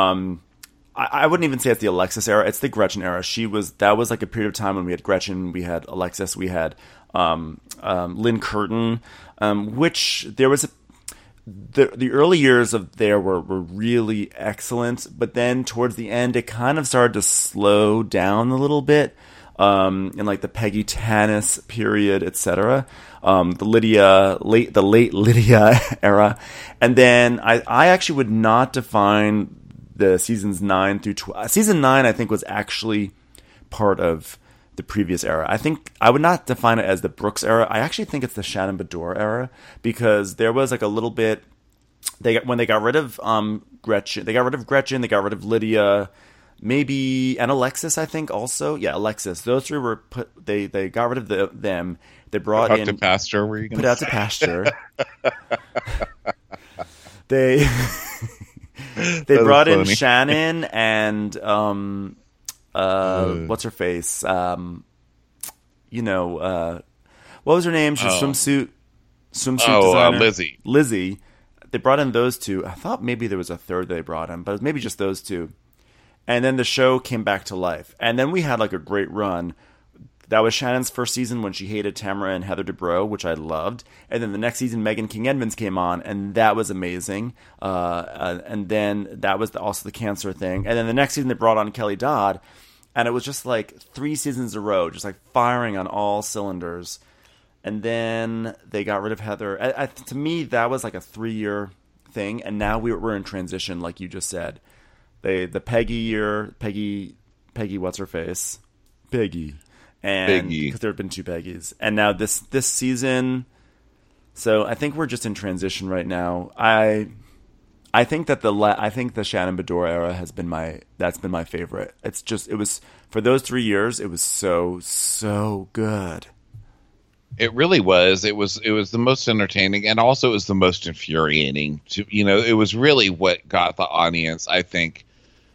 I wouldn't even say it's the Alexis era. It's the Gretchen era. That was like a period of time when we had Gretchen, we had Alexis, we had Lynn Curtin, which there was the early years of there were really excellent, but then towards the end it kind of started to slow down a little bit. In like the Peggy Tanis period, etc. The late Lydia era, and then I actually would not define the seasons 9 through 12. Season 9 I think was actually part of the previous era. I think I would not define it as the Brooks era. I actually think it's the Shannon Beador era, because there was like a little bit when they got rid of Gretchen, they got rid of Lydia, maybe, and Alexis, I think also. Yeah, Alexis. Those three were they got rid of them. They brought Put in out to pasture. Were you going put out to pasture. They brought in Shannon and what's her face? What was her name? She's swimsuit designer. Lizzie. They brought in those two. I thought maybe there was a third they brought in, but it was maybe just those two. And then the show came back to life. And then we had like a great run. That was Shannon's first season when she hated Tamara and Heather Dubrow, which I loved. And then the next season, Megan King Edmonds came on, and that was amazing. And then that was also the cancer thing. And then the next season, they brought on Kelly Dodd, and it was just like 3 seasons in a row, just like firing on all cylinders. And then they got rid of Heather. To me, that was like a 3-year thing, and now we're in transition, like you just said. The Peggy year, Peggy, what's her face? Peggy. And because there have been 2 Peggy's, and now this season, so I think we're just in transition right now. I think that the Shannon Beador era that's been my favorite. It was for those 3 years, it was so good. It really was. It was the most entertaining, and also it was the most infuriating. It was really what got the audience, I think.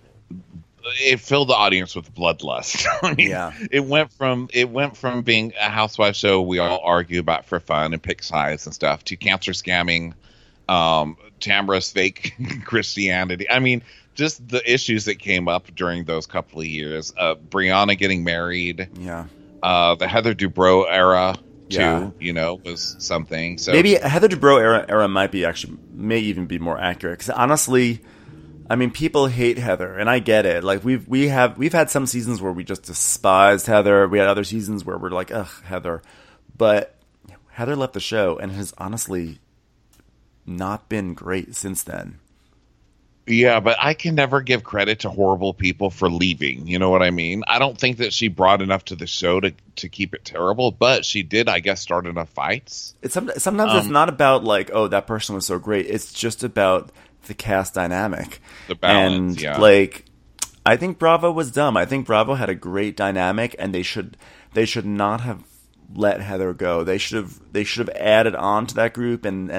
It filled the audience with bloodlust. I mean, yeah. It went from being a housewife show we all argue about for fun and pick sides and stuff, to cancer scamming, Tamara's fake Christianity. I mean, just the issues that came up during those couple of years. Brianna getting married. Yeah. The Heather Dubrow era too. Yeah. Was something. So maybe Heather Dubrow era may even be more accurate, because honestly, I mean, people hate Heather, and I get it. Like we've had some seasons where we just despised Heather. We had other seasons where we're like, ugh, Heather. But Heather left the show and has honestly not been great since then. Yeah, but I can never give credit to horrible people for leaving. You know what I mean? I don't think that she brought enough to the show to keep it terrible, but she did, I guess, start enough fights. Sometimes it's not about like, oh, that person was so great. It's just about the cast dynamic. The balance, and, yeah. Like, I think Bravo was dumb. I think Bravo had a great dynamic, and they should not have let Heather go. They should have added on to that group, and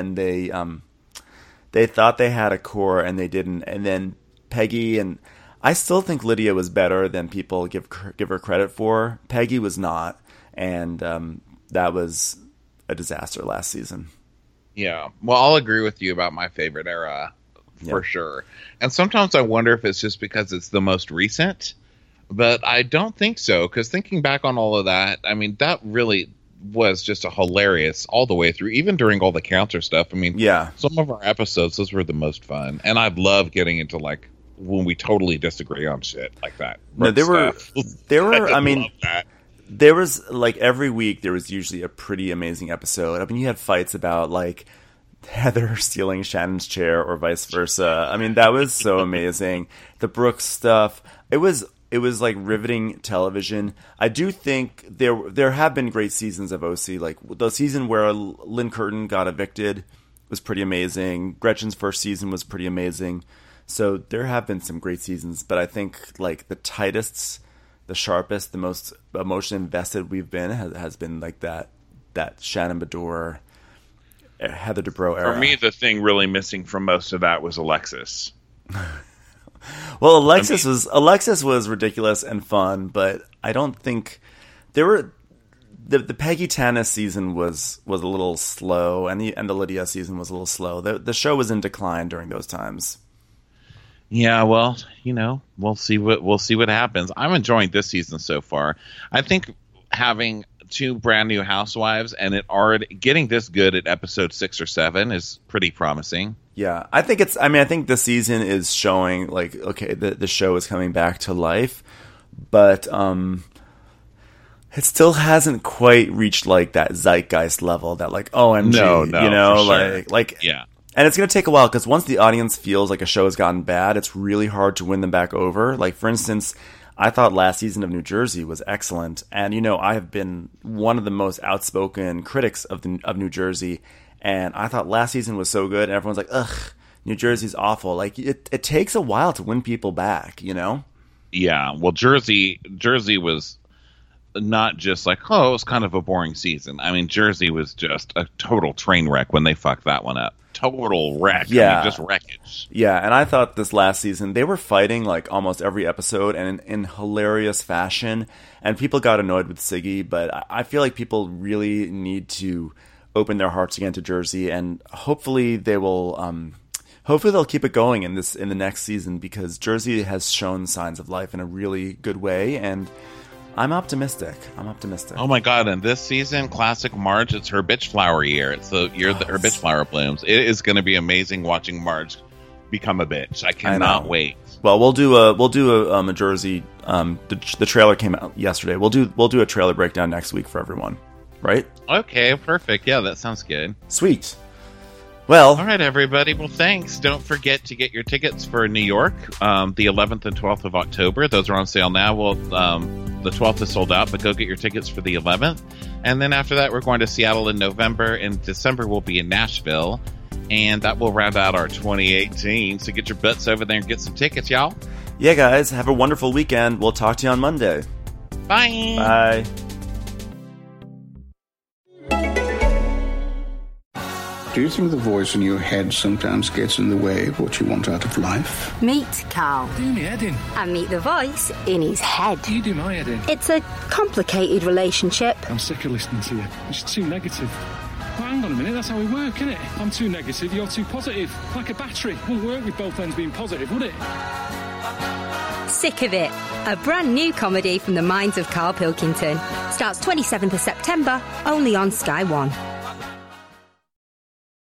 they thought they had a core, and they didn't. And then Peggy, and I still think Lydia was better than people give her credit for. Peggy was not, and that was a disaster last season. Yeah, well, I'll agree with you about my favorite era for sure. And sometimes I wonder if it's just because it's the most recent, but I don't think so. Because thinking back on all of that, I mean, that really was just a hilarious all the way through, even during all the counter stuff. I mean, yeah, some of our episodes, those were the most fun, and I love getting into like when we totally disagree on shit like that. No, there were. I mean, love that. There was like every week there was usually a pretty amazing episode. I mean, you had fights about like Heather stealing Shannon's chair or vice versa. I mean, that was so amazing. The Brooks stuff. It was like riveting television. I do think there have been great seasons of OC. Like the season where Lynn Curtin got evicted was pretty amazing. Gretchen's first season was pretty amazing. So there have been some great seasons, but I think like the tightest, the sharpest, the most emotionally invested we've been has been like that Shannon Beador, Heather Dubrow era. For me, the thing really missing from most of that was Alexis. Well, Alexis was ridiculous and fun, but I don't think there were the Peggy Tanis season was a little slow, and the Lydia season was a little slow. The show was in decline during those times. Yeah, well, we'll see what happens. I'm enjoying this season so far. I think having 2 brand new housewives and it already getting this good at episode 6 or 7 is pretty promising. Yeah, I think this season is showing like, okay, the show is coming back to life, but it still hasn't quite reached like that zeitgeist level that like OMG, no, like yeah. And it's going to take a while because once the audience feels like a show has gotten bad, it's really hard to win them back over. Like, for instance, I thought last season of New Jersey was excellent. And, I have been one of the most outspoken critics of New Jersey. And I thought last season was so good. And everyone's like, ugh, New Jersey's awful. Like, it takes a while to win people back, Yeah, well, Jersey was not just like, oh, it was kind of a boring season. I mean, Jersey was just a total train wreck when they fucked that one up. Total wreck. Yeah. I mean, just wreckage. Yeah, and I thought this last season, they were fighting like almost every episode and in hilarious fashion. And people got annoyed with Siggy, but I feel like people really need to open their hearts again to Jersey, and hopefully they will. Hopefully they'll keep it going in the next season, because Jersey has shown signs of life in a really good way, and I'm optimistic. Oh my god! And this season, classic Marge, it's her bitch flower year. It's the year that her bitch flower blooms. It is going to be amazing watching Marge become a bitch. I cannot wait. Well, we'll do a Jersey. The trailer came out yesterday. We'll do a trailer breakdown next week for everyone. Right? Okay, perfect. Yeah, that sounds good. Sweet. Well, all right, everybody. Well, thanks. Don't forget to get your tickets for New York, the 11th and 12th of October. Those are on sale now. Well, the 12th is sold out, but go get your tickets for the 11th. And then after that, we're going to Seattle in November. In December, we'll be in Nashville. And that will round out our 2018. So get your butts over there and get some tickets, y'all. Yeah, guys. Have a wonderful weekend. We'll talk to you on Monday. Bye. Bye. Do you think the voice in your head sometimes gets in the way of what you want out of life? Meet Carl. Do my head in. And meet the voice in his head. You do my head in. It's a complicated relationship. I'm sick of listening to you. It's too negative. Well, hang on a minute, that's how we work, isn't it? I'm too negative, you're too positive. Like a battery. Wouldn't work with both ends being positive, would it? Sick of It, a brand new comedy from the minds of Carl Pilkington. Starts 27th of September, only on Sky One.